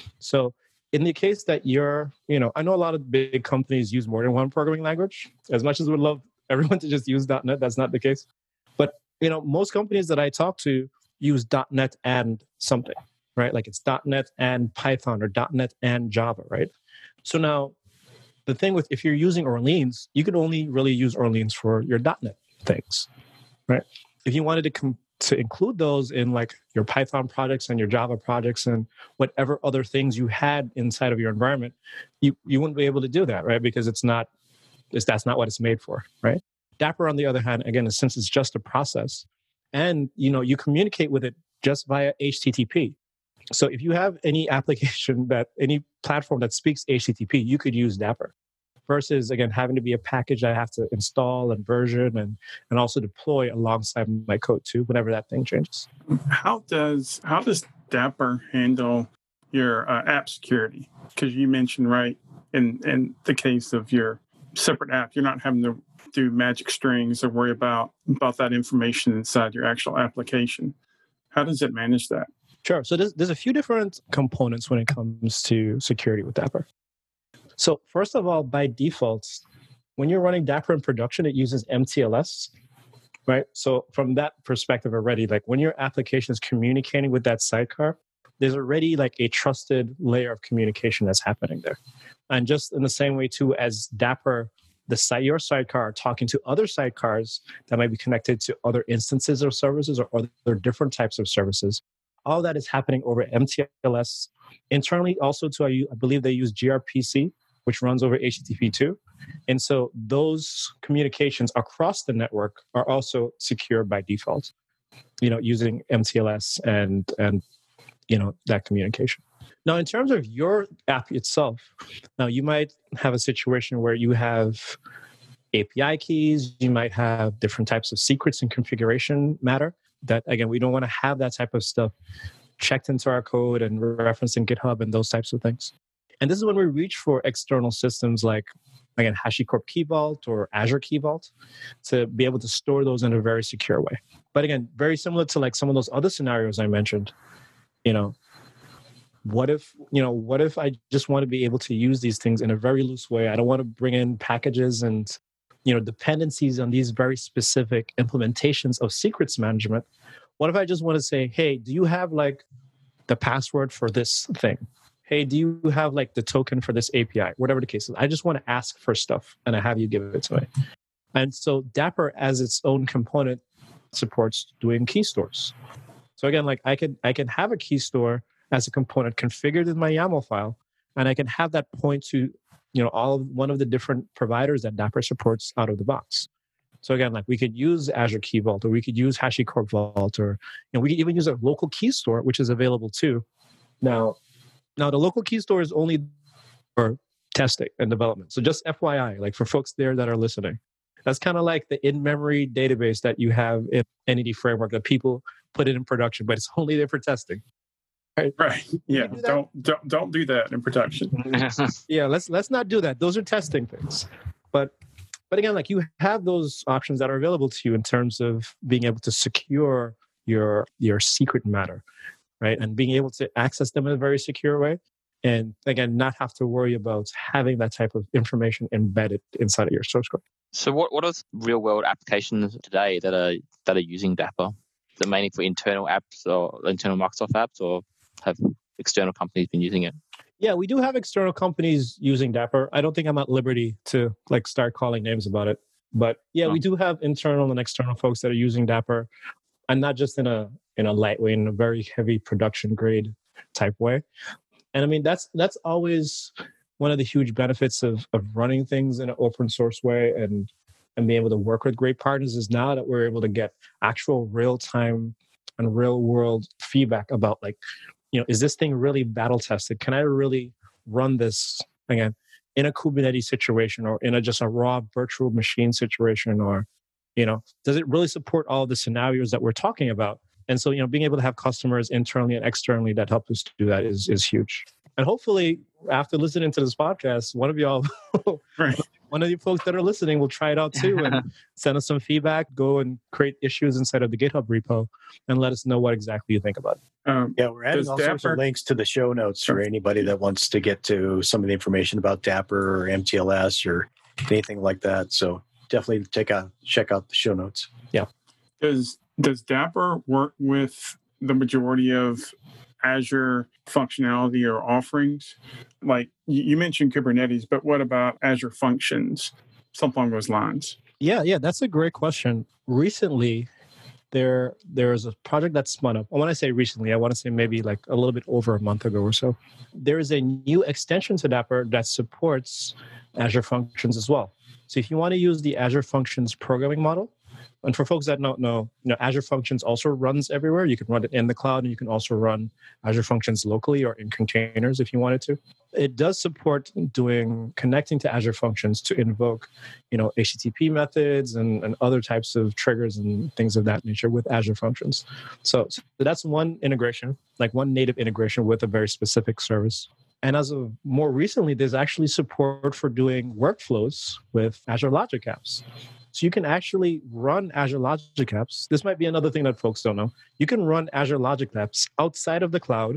So in the case that you're, you know, I know a lot of big companies use more than one programming language. As much as we would love everyone to just use .NET, that's not the case. But, you know, most companies that I talk to use .NET and something, right? Like it's .NET and Python or .NET and Java, right? So now the thing with, if you're using Orleans, you can only really use Orleans for your .NET things, right? If you wanted to com- to include those in like your Python projects and your Java projects and whatever other things you had inside of your environment, you, you wouldn't be able to do that, right? Because it's not, it's, that's not what it's made for, right? Dapper, on the other hand, again, since it's just a process, and you know, you communicate with it just via H T T P. So if you have any application that, any platform that speaks H T T P, you could use Dapper. Versus, again, having to be a package I have to install and version and, and also deploy alongside my code too, whenever that thing changes. How does how does Dapper handle your uh, app security? Because you mentioned, right, in, in the case of your separate app, you're not having to do magic strings or worry about, about that information inside your actual application. How does it manage that? Sure. So there's, there's a few different components when it comes to security with Dapper. So first of all, by default, when you're running Dapper in production, it uses M T L S, right? So from that perspective already, like when your application is communicating with that sidecar, there's already like a trusted layer of communication that's happening there. And just in the same way too, as Dapper, the site, your sidecar talking to other sidecars that might be connected to other instances of services or other different types of services, all that is happening over M T L S. Internally also too, I, I believe they use gRPC, which runs over H T T P two. And so those communications across the network are also secure by default, you know, using M T L S and, and you know, that communication. Now, in terms of your app itself, now you might have a situation where you have A P I keys, you might have different types of secrets and configuration matter that, again, we don't want to have that type of stuff checked into our code and referenced in GitHub and those types of things. And this is when we reach for external systems like, again, HashiCorp Key Vault or Azure Key Vault to be able to store those in a very secure way. But again, very similar to like some of those other scenarios I mentioned, you know, what if, you know, what if I just want to be able to use these things in a very loose way? I don't want to bring in packages and, you know, dependencies on these very specific implementations of secrets management. What if I just want to say, hey, do you have like the password for this thing? Hey, do you have like the token for this A P I? Whatever the case is. I just want to ask for stuff and I have you give it to me. And so Dapper as its own component supports doing key stores. So again, like I can I can have a key store as a component configured in my YAML file, and I can have that point to, you know, all of one of the different providers that Dapper supports out of the box. So again, like we could use Azure Key Vault, or we could use HashiCorp Vault, or you know, we could even use a local key store, which is available too. Now, now the local key store is only for testing and development. So just F Y I, like for folks there that are listening, that's kind of like the in-memory database that you have in Entity Framework that people put it in production, but it's only there for testing. Right. Right. Yeah. Do don't don't don't do that in production. yeah. Let's let's not do that. Those are testing things. But but again, like you have those options that are available to you in terms of being able to secure your your secret matter, right? And being able to access them in a very secure way. And again, not have to worry about having that type of information embedded inside of your source code. So what, what are real world applications today that are that are using Dapper? Is it mainly for internal apps or internal Microsoft apps, or have external companies been using it? Yeah, we do have external companies using Dapper. I don't think I'm at liberty to like start calling names about it. But yeah, oh. we do have internal and external folks that are using Dapper, and not just in a in a lightweight, in a very heavy production grade type way. And I mean, that's that's always one of the huge benefits of of running things in an open source way and and being able to work with great partners is now that we're able to get actual real time and real world feedback about like, you know, is this thing really battle tested? Can I really run this again in a Kubernetes situation or in a just a raw virtual machine situation, or, you know, does it really support all the scenarios that we're talking about? And so, you know, being able to have customers internally and externally that help us to do that is is huge. And hopefully, after listening to this podcast, one of y'all, right. one of you folks that are listening will try it out too and send us some feedback, go and create issues inside of the GitHub repo and let us know what exactly you think about it. Um, yeah, we're adding all Dapper... sorts of links to the show notes for anybody that wants to get to some of the information about Dapper or M T L S or anything like that. So definitely take a, check out the show notes. Yeah. Does Does Dapper work with the majority of Azure functionality or offerings? Like you mentioned Kubernetes, but what about Azure Functions? Something along those lines. Yeah, yeah, that's a great question. Recently, there there is a project that spun up. When I say recently, I want to say maybe like a little bit over a month ago or so. There is a new extension to Dapper that supports Azure Functions as well. So if you want to use the Azure Functions programming model, and for folks that don't know, you know, Azure Functions also runs everywhere. You can run it in the cloud, and you can also run Azure Functions locally or in containers if you wanted to. It does support doing connecting to Azure Functions to invoke, you know, H T T P methods and, and other types of triggers and things of that nature with Azure Functions. So, so that's one integration, like one native integration with a very specific service. And as of more recently, there's actually support for doing workflows with Azure Logic Apps. So you can actually run Azure Logic Apps. This might be another thing that folks don't know. You can run Azure Logic Apps outside of the cloud.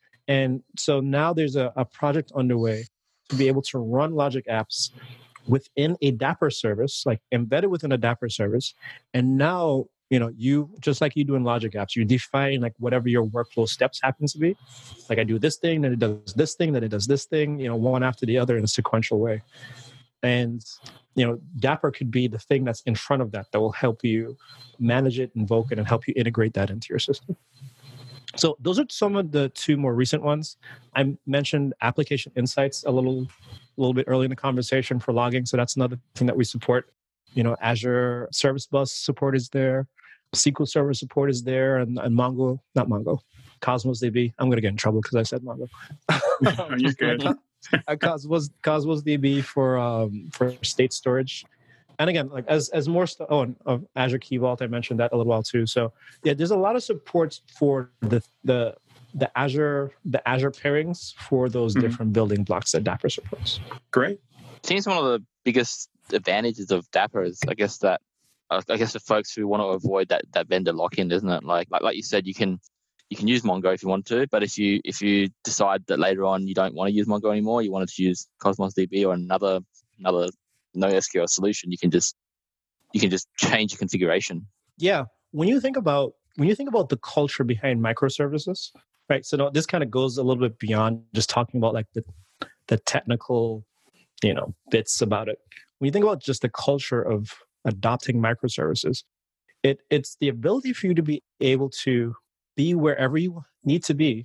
And so now there's a, a project underway to be able to run Logic Apps within a Dapper service, like embedded within a Dapper service. And now, you know, you, just like you do in Logic Apps, you define like whatever your workflow steps happen to be. Like I do this thing, then it does this thing, then it does this thing, you know, one after the other in a sequential way. And, you know, Dapper could be the thing that's in front of that that will help you manage it, invoke it, and help you integrate that into your system. So those are some of the two more recent ones. I mentioned Application Insights a little, a little bit early in the conversation for logging. So that's another thing that we support. You know, Azure Service Bus support is there. S Q L Server support is there. And, and Mongo, not Mongo, Cosmos D B. I'm going to get in trouble because I said Mongo. Oh, you're good. uh, Cosmos, Cosmos D B for um, for state storage, and again, like as as more stuff. Oh, and uh, Azure Key Vault, I mentioned that a little while too. So yeah, there's a lot of support for the the the Azure the Azure pairings for those mm-hmm. different building blocks that Dapper supports. Great. It seems one of the biggest advantages of Dapper is, I guess that uh, I guess the folks who want to avoid that that vendor lock-in, isn't it? Like like like you said, you can. You can use Mongo if you want to, but if you if you decide that later on you don't want to use Mongo anymore, you wanted to use Cosmos D B or another another NoSQL solution, you can just you can just change your configuration. Yeah, when you think about when you think about the culture behind microservices, right? So this kind of goes a little bit beyond just talking about like the the technical, you know, bits about it. When you think about just the culture of adopting microservices, it it's the ability for you to be able to be wherever you need to be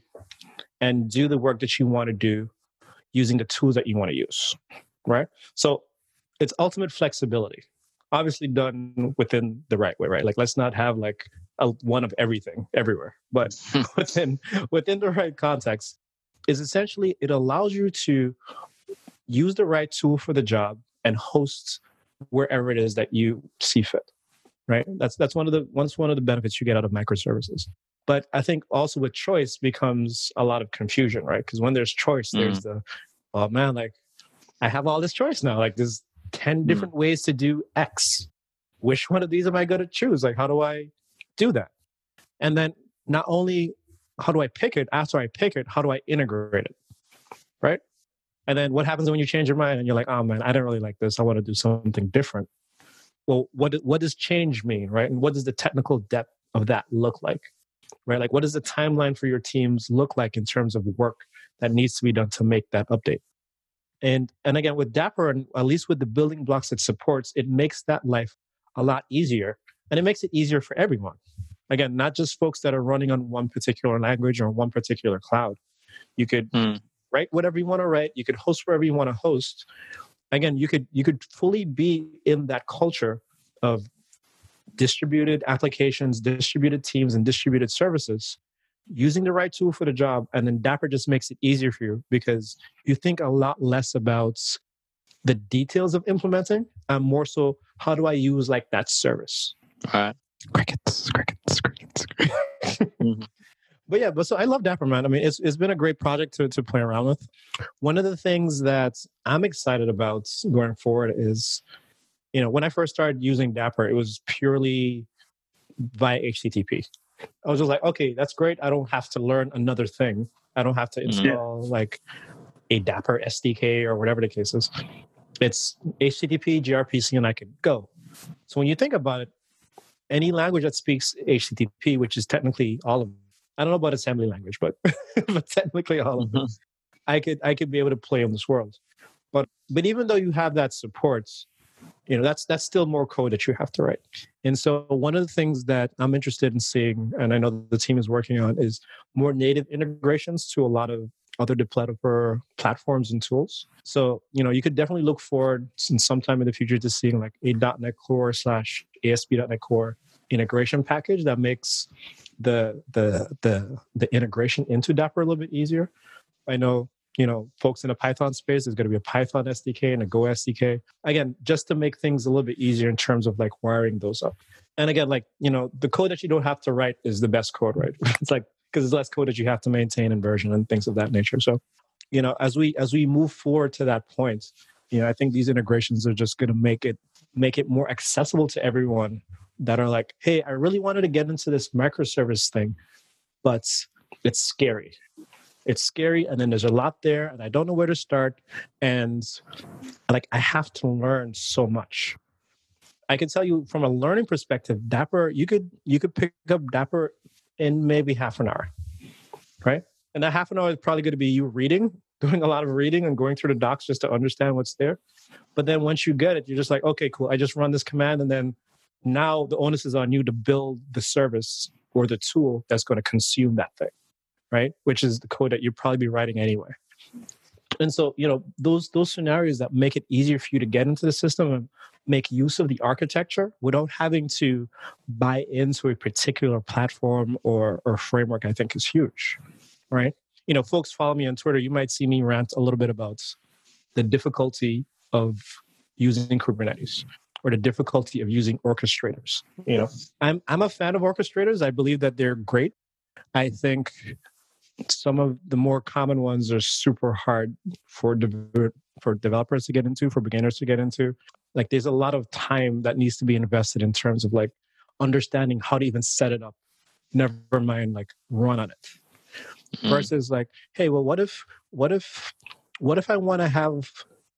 and do the work that you want to do using the tools that you want to use, right? So it's ultimate flexibility, obviously done within the right way, right? Like let's not have like a one of everything everywhere, but within within the right context is essentially it allows you to use the right tool for the job and host wherever it is that you see fit, right? That's that's one of the once one of the benefits you get out of microservices. But I think also with choice becomes a lot of confusion, right? Because when there's choice, mm. there's the, oh man, like I have all this choice now. Like there's ten mm. different ways to do X. Which one of these am I going to choose? Like, how do I do that? And then not only how do I pick it, after I pick it, how do I integrate it, right? And then what happens when you change your mind and you're like, oh man, I don't really like this. I want to do something different. well, what what does change mean, right? And what does the technical depth of that look like, right? Like, what does the timeline for your teams look like in terms of work that needs to be done to make that update? And and again, with Dapper, and at least with the building blocks it supports, it makes that life a lot easier, and it makes it easier for everyone. Again, not just folks that are running on one particular language or one particular cloud. You could mm. write whatever you want to write. You could host wherever you want to host. Again, you could you could fully be in that culture of distributed applications, distributed teams, and distributed services, using the right tool for the job. And then Dapper just makes it easier for you because you think a lot less about the details of implementing and more so, how do I use like that service? All right. Crickets, crickets, crickets. mm-hmm. But yeah, but so I love Dapper, man. I mean, it's it's been a great project to, to play around with. One of the things that I'm excited about going forward is, you know, when I first started using Dapper, it was purely via H T T P. I was just like, okay, that's great. I don't have to learn another thing. I don't have to install mm-hmm. like a Dapper S D K or whatever the case is. It's H T T P, gRPC, and I could go. So when you think about it, any language that speaks H T T P, which is technically all of them, I don't know about assembly language, but but technically all of them, mm-hmm. I could I could be able to play in this world. But but even though you have that support, you know, that's that's still more code that you have to write. And so one of the things that I'm interested in seeing, and I know the team is working on, is more native integrations to a lot of other developer platforms and tools. So, you know, you could definitely look forward in sometime in the future to seeing like a .NET Core slash A S P dot NET Core integration package that makes the the the the integration into Dapper a little bit easier. I know, you know, folks in the Python space, there's going to be a Python S D K and a Go S D K. Again, just to make things a little bit easier in terms of like wiring those up. And again, like, you know, the code that you don't have to write is the best code, right? It's like, because it's less code that you have to maintain and version and things of that nature. So, you know, as we as we move forward to that point, you know, I think these integrations are just going to make it make it more accessible to everyone that are like, hey, I really wanted to get into this microservice thing, but it's scary. It's scary, and then there's a lot there, and I don't know where to start, and like I have to learn so much. I can tell you from a learning perspective, Dapper, you could you could pick up Dapper in maybe half an hour, right? And that half an hour is probably going to be you reading, doing a lot of reading and going through the docs just to understand what's there. But then once you get it, you're just like, okay, cool. I just run this command, and then now the onus is on you to build the service or the tool that's going to consume that thing, right? Which is the code that you'd probably be writing anyway. And so, you know, those those scenarios that make it easier for you to get into the system and make use of the architecture without having to buy into a particular platform or, or framework, I think is huge, right? You know, folks follow me on Twitter. You might see me rant a little bit about the difficulty of using Kubernetes or the difficulty of using orchestrators. You know, I'm I'm a fan of orchestrators. I believe that they're great. I think some of the more common ones are super hard for de- for developers to get into, for beginners to get into. Like, there's a lot of time that needs to be invested in terms of like understanding how to even set it up. Never mind like run on it. Mm-hmm. Versus like, hey, well, what if, what if, what if I want to have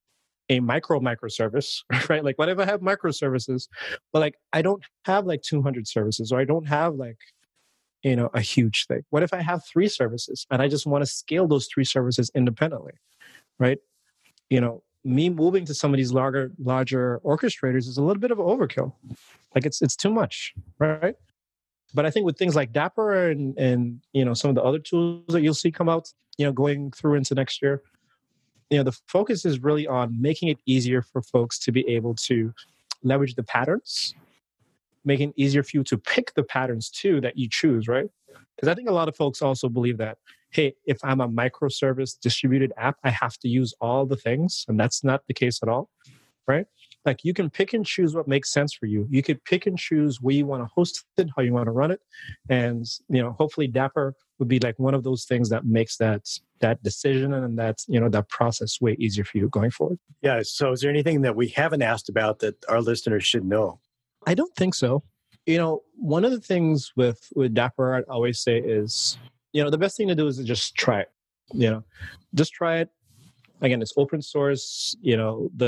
a micro microservice, right? Like, what if I have microservices, but like I don't have like two hundred services, or I don't have like, you know, a huge thing. What if I have three services and I just want to scale those three services independently, right? You know, me moving to some of these larger, larger orchestrators is a little bit of overkill. Like it's it's too much, right? But I think with things like Dapper and and you know some of the other tools that you'll see come out, you know, going through into next year, you know, the focus is really on making it easier for folks to be able to leverage the patterns, making it easier for you to pick the patterns too that you choose, right? Because I think a lot of folks also believe that, hey, if I'm a microservice distributed app, I have to use all the things. And that's not the case at all, right? Like, you can pick and choose what makes sense for you. You could pick and choose where you want to host it, how you want to run it. And, you know, hopefully Dapper would be like one of those things that makes that that decision and that, you know, that process way easier for you going forward. Yeah. So is there anything that we haven't asked about that our listeners should know? I don't think so. You know, one of the things with, with Dapper, I always say is, you know, the best thing to do is to just try it. You know, just try it. Again, it's open source. You know, the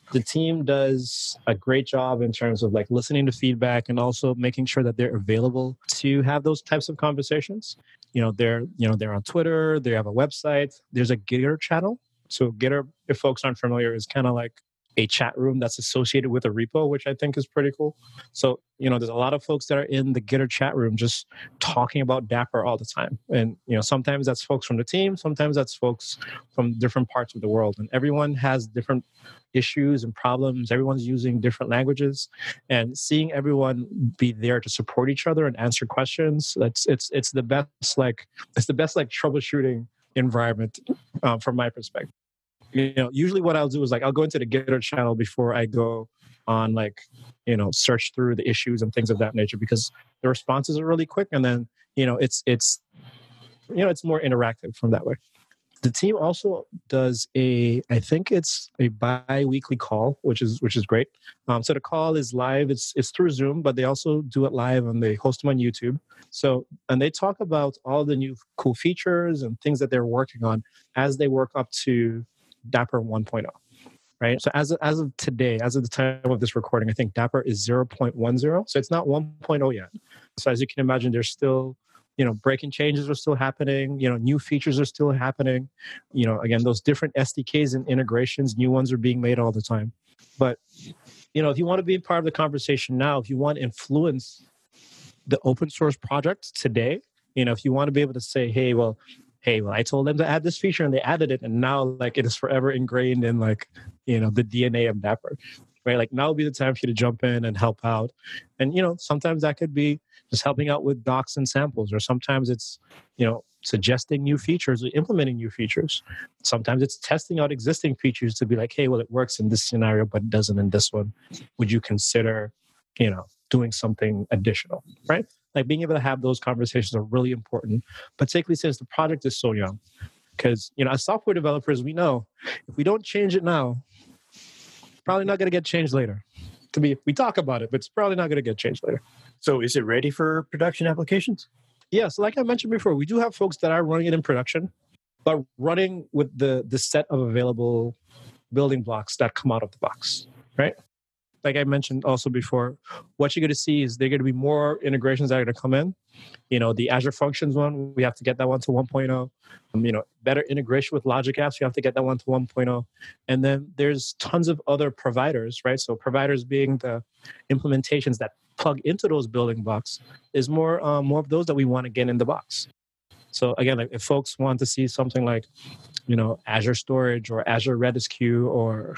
the team does a great job in terms of like listening to feedback and also making sure that they're available to have those types of conversations. You know, they're, you know, they're on Twitter, they have a website, there's a Gitter channel. So Gitter, if folks aren't familiar, is kind of like a chat room that's associated with a repo, which I think is pretty cool. So, you know, there's a lot of folks that are in the Gitter chat room just talking about Dapper all the time. And, you know, sometimes that's folks from the team, sometimes that's folks from different parts of the world. And everyone has different issues and problems. Everyone's using different languages, and seeing everyone be there to support each other and answer questions. That's it's it's the best like it's the best like troubleshooting environment um, from my perspective. You know, usually what I'll do is like I'll go into the Gitter channel before I go on like, you know, search through the issues and things of that nature, because the responses are really quick, and then, you know, it's it's you know, it's more interactive from that way. The team also does a, I think it's a bi-weekly call, which is which is great. Um, so the call is live. It's it's through Zoom, but they also do it live and they host them on YouTube. So, and they talk about all the new cool features and things that they're working on as they work up to Dapper one point oh. Right. So as of, as of today, as of the time of this recording, I think Dapper is zero point one zero. So it's not one point oh yet. So as you can imagine, there's still, you know, breaking changes are still happening. You know, new features are still happening. You know, again, those different S D Ks and integrations, new ones are being made all the time. But, you know, if you want to be part of the conversation now, if you want to influence the open source project today, you know, if you want to be able to say, hey, well, hey, well, I told them to add this feature and they added it, and now like it is forever ingrained in like, you know, the D N A of Dapper. Right? Like now would be the time for you to jump in and help out. And, you know, sometimes that could be just helping out with docs and samples, or sometimes it's, you know, suggesting new features or implementing new features. Sometimes it's testing out existing features to be like, hey, well, it works in this scenario, but it doesn't in this one. Would you consider, you know, doing something additional, right? Like being able to have those conversations are really important, particularly since the project is so young. Because, you know, as software developers, we know if we don't change it now, probably not going to get changed later. To be, we talk about it, but it's probably not going to get changed later. So is it ready for production applications? Yeah. So like I mentioned before, we do have folks that are running it in production, but running with the the set of available building blocks that come out of the box, right? Like I mentioned also before, what you're going to see is there are going to be more integrations that are going to come in. You know, the Azure Functions one, we have to get that one to one point oh. Um, you know, better integration with Logic Apps, we have to get that one to one point oh. And then there's tons of other providers, right? So providers being the implementations that plug into those building blocks. There's more, um, more of those that we want to get in the box. So again, like if folks want to see something like, you know, Azure Storage or Azure Redis Queue or,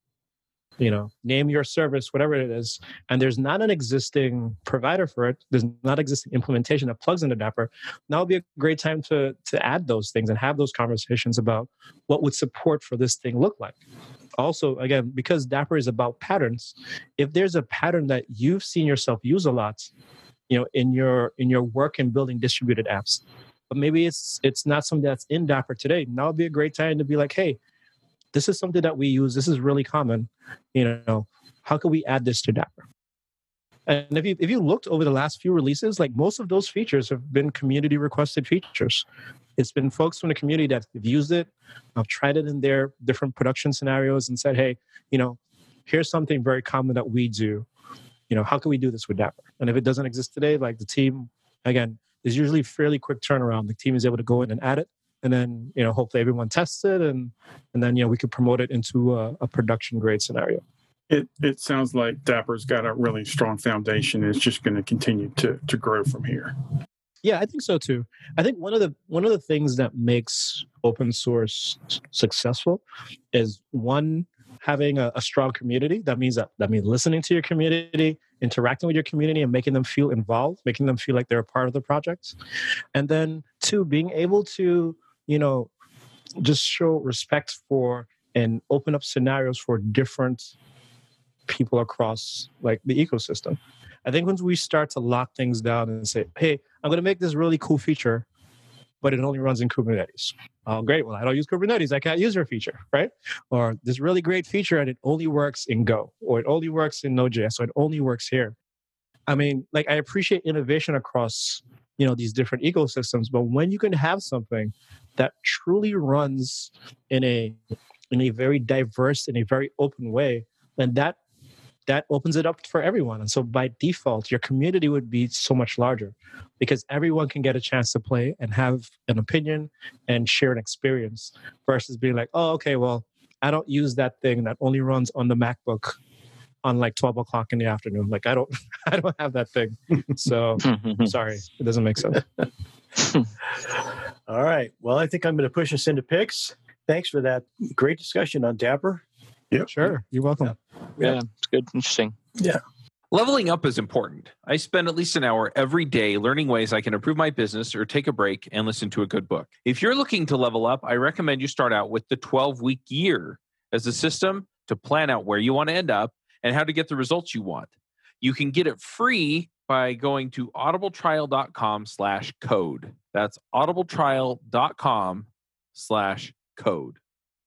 you know, name your service, whatever it is, and there's not an existing provider for it, there's not existing implementation that plugs into Dapper, now would be a great time to to add those things and have those conversations about what would support for this thing look like. Also, again, because Dapper is about patterns, if there's a pattern that you've seen yourself use a lot, you know, in your in your work in building distributed apps, but maybe it's it's not something that's in Dapper today, now would be a great time to be like, hey, this is something that we use. This is really common. You know, how can we add this to Dapper? And if you if you looked over the last few releases, like most of those features have been community requested features. It's been folks from the community that have used it, have tried it in their different production scenarios and said, hey, you know, here's something very common that we do. You know, how can we do this with Dapper? And if it doesn't exist today, like the team, again, is usually fairly quick turnaround. The team is able to go in and add it. And then, you know, hopefully everyone tests it, and and then, you know, we could promote it into a, a production grade scenario. It it sounds like Dapper's got a really strong foundation. And it's just going to continue to to grow from here. Yeah, I think so too. I think one of the one of the things that makes open source successful is one, having a, a strong community. That means that that means listening to your community, interacting with your community, and making them feel involved, making them feel like they're a part of the project. And then two, being able to, you know, just show respect for and open up scenarios for different people across like the ecosystem. I think once we start to lock things down and say, hey, I'm going to make this really cool feature, but it only runs in Kubernetes. Oh, great. Well, I don't use Kubernetes. I can't use your feature, right? Or this really great feature and it only works in Go, or it only works in Node.js, or it only works here. I mean, like I appreciate innovation across, you know, these different ecosystems, but when you can have something that truly runs in a in a very diverse, in a very open way, And that that opens it up for everyone. And so by default, your community would be so much larger because everyone can get a chance to play and have an opinion and share an experience versus being like, oh, okay, well, I don't use that thing that only runs on the MacBook on like twelve o'clock in the afternoon. Like I don't, I don't have that thing. So sorry, it doesn't make sense. All right. Well, I think I'm going to push us into picks. Thanks for that great discussion on Dapper. Yeah, sure. You're welcome. Yeah, yeah, it's good. Interesting. Yeah. Leveling up is important. I spend at least an hour every day learning ways I can improve my business or take a break and listen to a good book. If you're looking to level up, I recommend you start out with the twelve-week year as a system to plan out where you want to end up and how to get the results you want. You can get it free by going to audibletrial.com slash code. That's audibletrial.com slash code.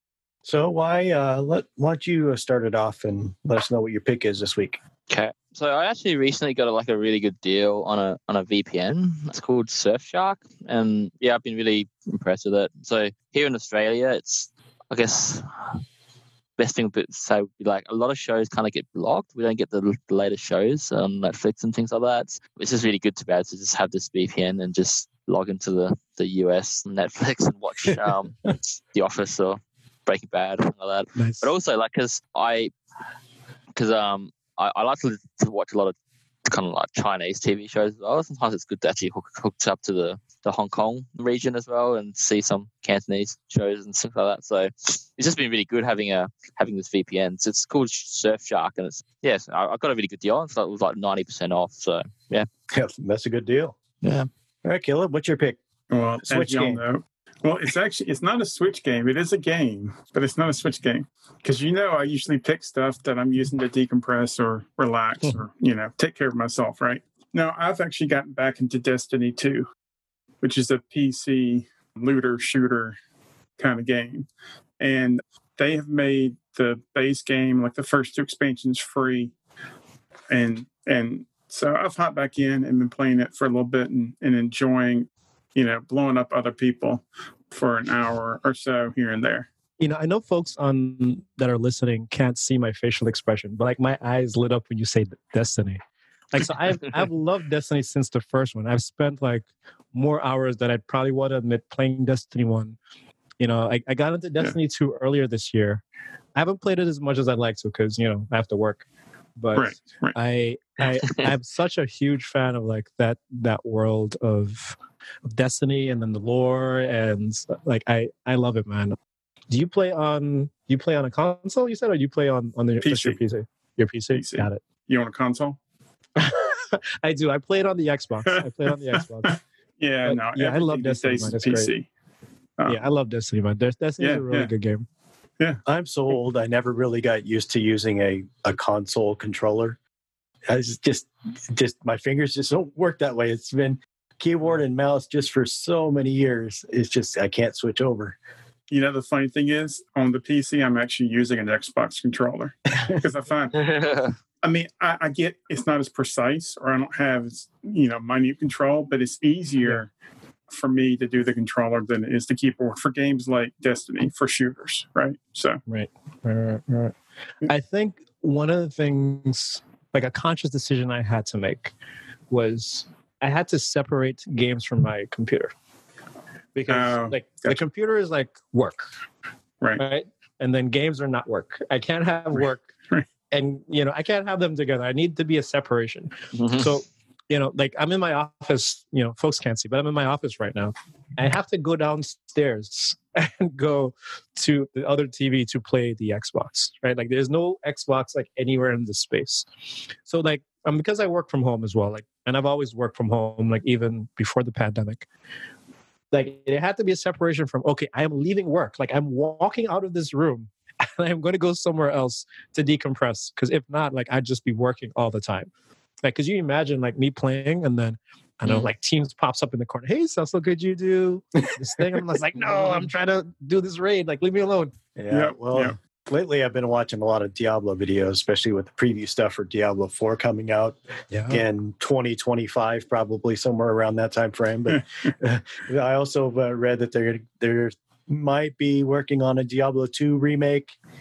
So why uh, let why don't you start it off and let us know what your pick is this week? Okay. So I actually recently got a, like a really good deal on a on a V P N. It's called Surfshark, and yeah, I've been really impressed with it. So here in Australia, it's I guess best thing to say would be like a lot of shows kind of get blocked. We don't get the, the latest shows on Netflix and things like that. It's just really good to be able to just have this V P N and just log into the, the U S Netflix and watch um, The Office or Breaking Bad, something like that. Nice. But also, like, because I, because um, I, I like to, to watch a lot of kind of like Chinese T V shows as well. Sometimes it's good to actually hook hooked up to the, the Hong Kong region as well and see some Cantonese shows and stuff like that. So it's just been really good having a having this V P N. So it's called Surfshark, and it's yes, I, I got a really good deal. It's like, it was like ninety percent off. So yeah, yeah, that's a good deal. Yeah. All right, Caleb, what's your pick? Well, Switch as y'all game. know, well, it's actually it's not a Switch game. It is a game, but it's not a Switch game because you know I usually pick stuff that I'm using to decompress or relax or you know take care of myself. Right now, I've actually gotten back into Destiny two, which is a P C looter shooter kind of game, and they have made the base game, like the first two expansions, free, and and so I've hopped back in and been playing it for a little bit and, and enjoying, you know, blowing up other people for an hour or so here and there. You know, I know folks on that are listening can't see my facial expression, but like my eyes lit up when you say Destiny. Like, so I've I've loved Destiny since the first one. I've spent like more hours than I'd probably want to admit playing Destiny one. You know, I, I got into Destiny yeah. two earlier this year. I haven't played it as much as I'd like to because, you know, I have to work. But right, right. I I I'm such a huge fan of like that that world of, of Destiny and then the lore and like I, I love it, man. Do you play on do you play on a console, you said, or do you play on, on the P C. Just your P C? Your P C? P C. Got it. You on a console? I do. I play it on the Xbox. I play it on the Xbox. yeah, but, no. Yeah, I love Destiny, man. It's P C. great. Um, yeah, I love Destiny, man. Destiny yeah, is a really yeah. good game. Yeah. I'm so old. I never really got used to using a, a console controller. I was just, just my fingers just don't work that way. It's been keyboard and mouse just for so many years. It's just, I can't switch over. You know, the funny thing is on the P C, I'm actually using an Xbox controller because I find, I mean, I, I get it's not as precise or I don't have, as, you know, minute control, but it's easier for me to do the controller than it is the keyboard for games like Destiny for shooters, right? So, right, right, right, right. I think one of the things, like a conscious decision I had to make, was I had to separate games from my computer because, oh, like, gotcha. the computer is like work, right? Right, and then games are not work. I can't have work, right. and you know, I can't have them together. I need to be a separation. Mm-hmm. So. You know, like I'm in my office, you know, folks can't see, but I'm in my office right now. I have to go downstairs and go to the other T V to play the Xbox, right? Like there's no Xbox like anywhere in the space. So like, um, because I work from home as well, like, and I've always worked from home, like even before the pandemic, like it had to be a separation from, okay, I am leaving work. Like I'm walking out of this room and I'm going to go somewhere else to decompress. Because if not, like I'd just be working all the time. Like, could you imagine like me playing and then, I don't know, like Teams pops up in the corner. Hey, Cecil, could you do this thing? And I'm like, no, I'm trying to do this raid. Like, leave me alone. Yeah. Yeah, well, yeah. lately I've been watching a lot of Diablo videos, especially with the preview stuff for Diablo four coming out yeah. in twenty twenty-five, probably somewhere around that time frame. But uh, I also uh, read that they're there might be working on a Diablo two remake.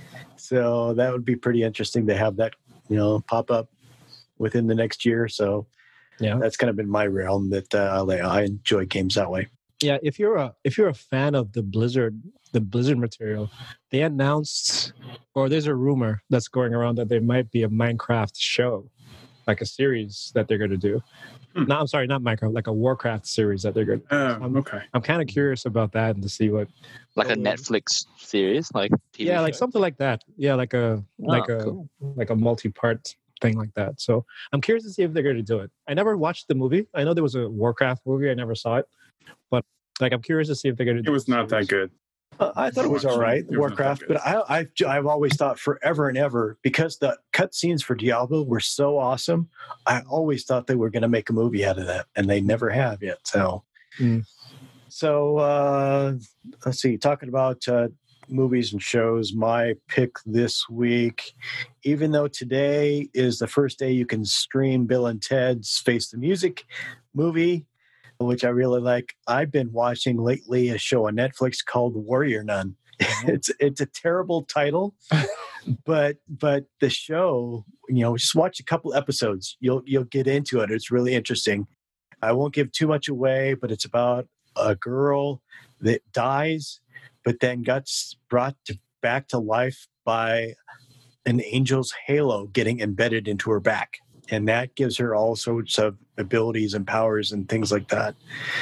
So that would be pretty interesting to have that, you know, pop up within the next year. So yeah, that's kind of been my realm that uh, I enjoy games that way. Yeah, if you're a if you're a fan of the Blizzard the Blizzard material, they announced, or there's a rumor that's going around that there might be a Minecraft show, like a series that they're going to do. Hmm. No, I'm sorry, not Minecraft, like a Warcraft series that they're going to do. Oh, I'm, okay. I'm kind of curious about that and to see what. Like a Netflix series, like T V yeah, show. like something like that. Yeah, like a oh, like a cool. like a multi-part thing like that. So I'm curious to see if they're going to do it. I never watched the movie. I know there was a Warcraft movie. I never saw it, but like I'm curious to see if they're going to. It was not that good. Uh, I thought it was all right, Warcraft, but I, I've I've always thought forever and ever, because the cutscenes for Diablo were so awesome, I always thought they were going to make a movie out of that, and they never have yet. So, mm. so uh, let's see. Talking about uh, movies and shows, my pick this week, even though today is the first day you can stream Bill and Ted's Face the Music movie, which I really like. I've been watching lately a show on Netflix called Warrior Nun. It's it's a terrible title, but but the show, you know, just watch a couple episodes. You'll you'll get into it. It's really interesting. I won't give too much away, but it's about a girl that dies, but then gets brought to, back to life by an angel's halo getting embedded into her back. And that gives her all sorts of abilities and powers and things like that.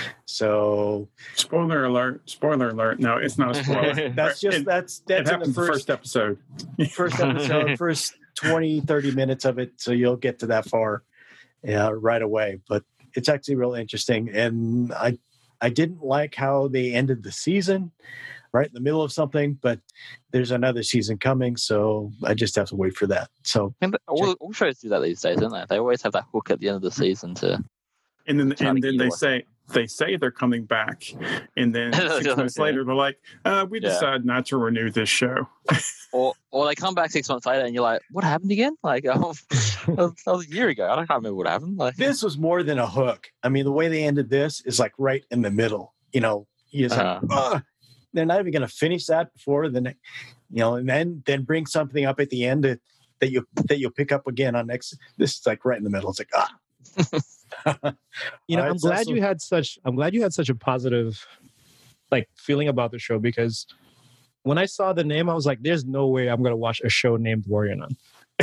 So, spoiler alert! Spoiler alert! No, it's not a spoiler. that's just it, that's that's it happens in the first, first episode. First episode, first twenty, thirty minutes of it. So you'll get to that far, yeah, right away. But it's actually real interesting. And I I didn't like how they ended the season, right in the middle of something, but there's another season coming, so I just have to wait for that. So and all, all shows do that these days, don't they? They always have that hook at the end of the season to. And then and then they say they say they're coming back, and then six months later they're like, uh, "We yeah. decided not to renew this show." or or they come back six months later, and you're like, "What happened again?" Like, oh, that, was, that was a year ago. I don't remember what happened. Like, this was more than a hook. I mean, the way they ended this is like right in the middle. You know, you just uh-huh. like, Ugh. They're not even going to finish that before the next, you know, and then then bring something up at the end that, that you that you'll pick up again on next. This is like right in the middle. It's like ah. You know, I'm glad also, you had such. I'm glad you had such a positive, like, feeling about the show, because when I saw the name, I was like, "There's no way I'm going to watch a show named Warrior Nun."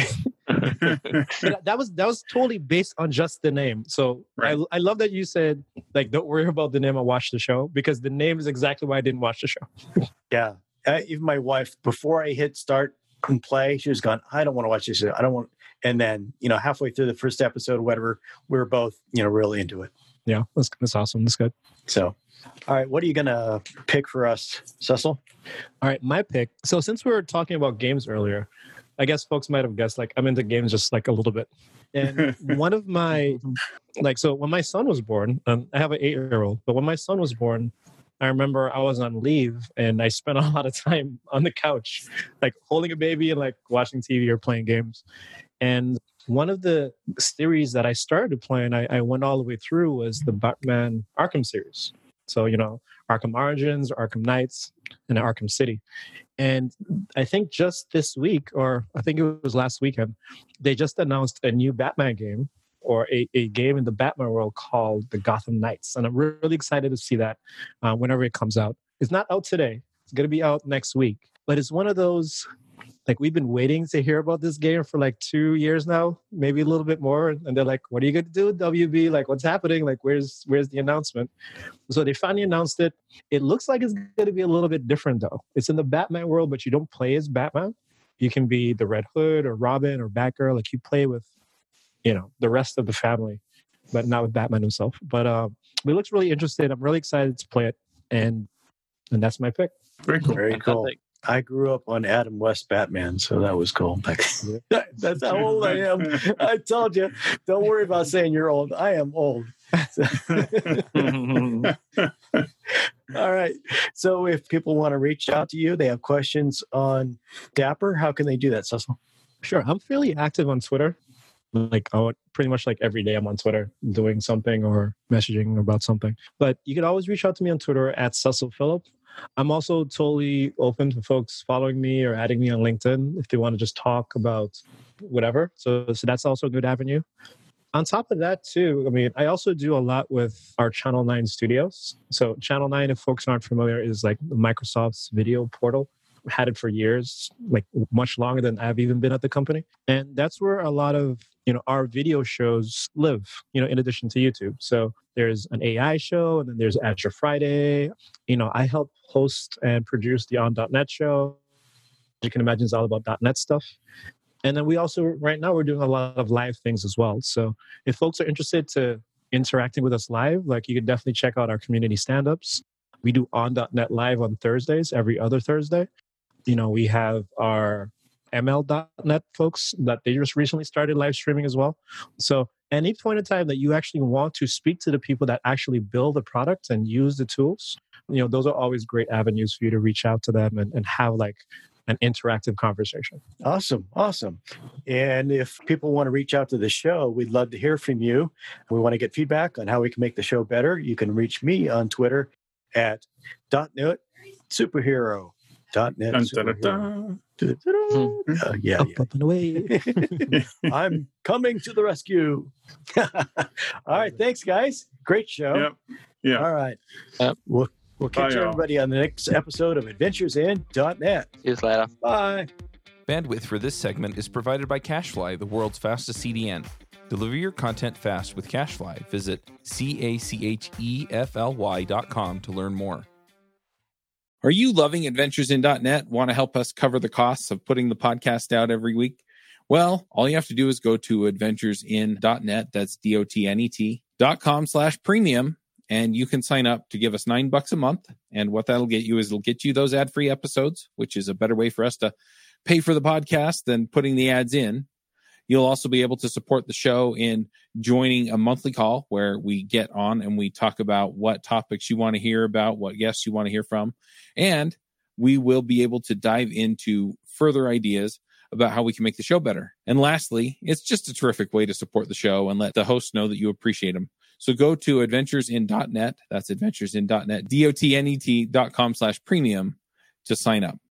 that was that was totally based on just the name. So right. I I love that you said, like, don't worry about the name. I watched the show, because the name is exactly why I didn't watch the show. yeah, uh, even my wife, before I hit start and play, she was gone, I don't want to watch this. I don't want. And then, you know, halfway through the first episode or whatever, we were both, you know, really into it. Yeah, that's that's awesome. That's good. So, all right, what are you gonna pick for us, Cecil? All right, my pick. So since we were talking about games earlier, I guess folks might have guessed, like, I'm into games just like a little bit. And one of my, like, so when my son was born, um, I have an eight-year-old, but when my son was born, I remember I was on leave and I spent a lot of time on the couch, like holding a baby and like watching T V or playing games. And one of the series that I started playing, I, I went all the way through, was the Batman Arkham series. So, you know, Arkham Origins, Arkham Knights, and Arkham City. And I think just this week, or I think it was last weekend, they just announced a new Batman game, or a, a game in the Batman world called the Gotham Knights. And I'm really excited to see that uh, whenever it comes out. It's not out today. It's going to be out next week. But it's one of those, like, we've been waiting to hear about this game for like two years now, maybe a little bit more. And they're like, what are you going to do, W B? Like, what's happening? Like, where's where's the announcement? So they finally announced it. It looks like it's going to be a little bit different, though. It's in the Batman world, but you don't play as Batman. You can be the Red Hood or Robin or Batgirl. Like, you play with, you know, the rest of the family, but not with Batman himself. But uh, it looks really interesting. I'm really excited to play it. And and that's my pick. Very cool. Very cool. I grew up on Adam West Batman, so that was cool. That's how old I am. I told you. Don't worry about saying you're old. I am old. All right. So if people want to reach out to you, they have questions on Dapper, how can they do that, Cecil? Sure. I'm fairly active on Twitter. Like, oh, pretty much like every day I'm on Twitter doing something or messaging about something. But you can always reach out to me on Twitter at Cecil Phillip. I'm also totally open to folks following me or adding me on LinkedIn if they want to just talk about whatever. So, so that's also a good avenue. On top of that, too, I mean, I also do a lot with our Channel nine studios. So Channel nine, if folks aren't familiar, is like Microsoft's video portal. Had it for years, like much longer than I've even been at the company. And that's where a lot of, you know, our video shows live, you know, in addition to YouTube. So there's an A I show, and then there's Azure Friday. You know, I help host and produce the On dot net show. You can imagine it's all about .NET stuff. And then we also, right now, we're doing a lot of live things as well. So if folks are interested to interacting with us live, like you can definitely check out our community stand-ups. We do On dot net live on Thursdays, every other Thursday. You know, we have our M L dot net folks that they just recently started live streaming as well. So any point in time that you actually want to speak to the people that actually build the product and use the tools, you know, those are always great avenues for you to reach out to them and, and have like an interactive conversation. Awesome. Awesome. And if people want to reach out to the show, we'd love to hear from you. We want to get feedback on how we can make the show better. You can reach me on Twitter at .NET Superhero. Dot net. Dun, dun, dun, dun. Uh, yeah, up, yeah. up and away. I'm coming to the rescue. All right, thanks, guys. Great show. Yep. Yeah. All right. Yep. We'll we'll catch Bye, everybody on the next episode of Adventures in .NET. See you later. Bye. Bandwidth for this segment is provided by CacheFly, the world's fastest C D N. Deliver your content fast with CacheFly. Visit C A C H E F L Y dot com to learn more. Are you loving Adventures in .NET? Want to help us cover the costs of putting the podcast out every week? Well, all you have to do is go to adventures in dot net, that's D O T N E T, dot com slash premium, and you can sign up to give us nine bucks a month. And what that'll get you is it'll get you those ad-free episodes, which is a better way for us to pay for the podcast than putting the ads in. You'll also be able to support the show in joining a monthly call where we get on and we talk about what topics you want to hear about, what guests you want to hear from. And we will be able to dive into further ideas about how we can make the show better. And lastly, it's just a terrific way to support the show and let the hosts know that you appreciate them. So go to adventures in dot net, that's adventures in dot net, D O T N E T dot com slash premium to sign up.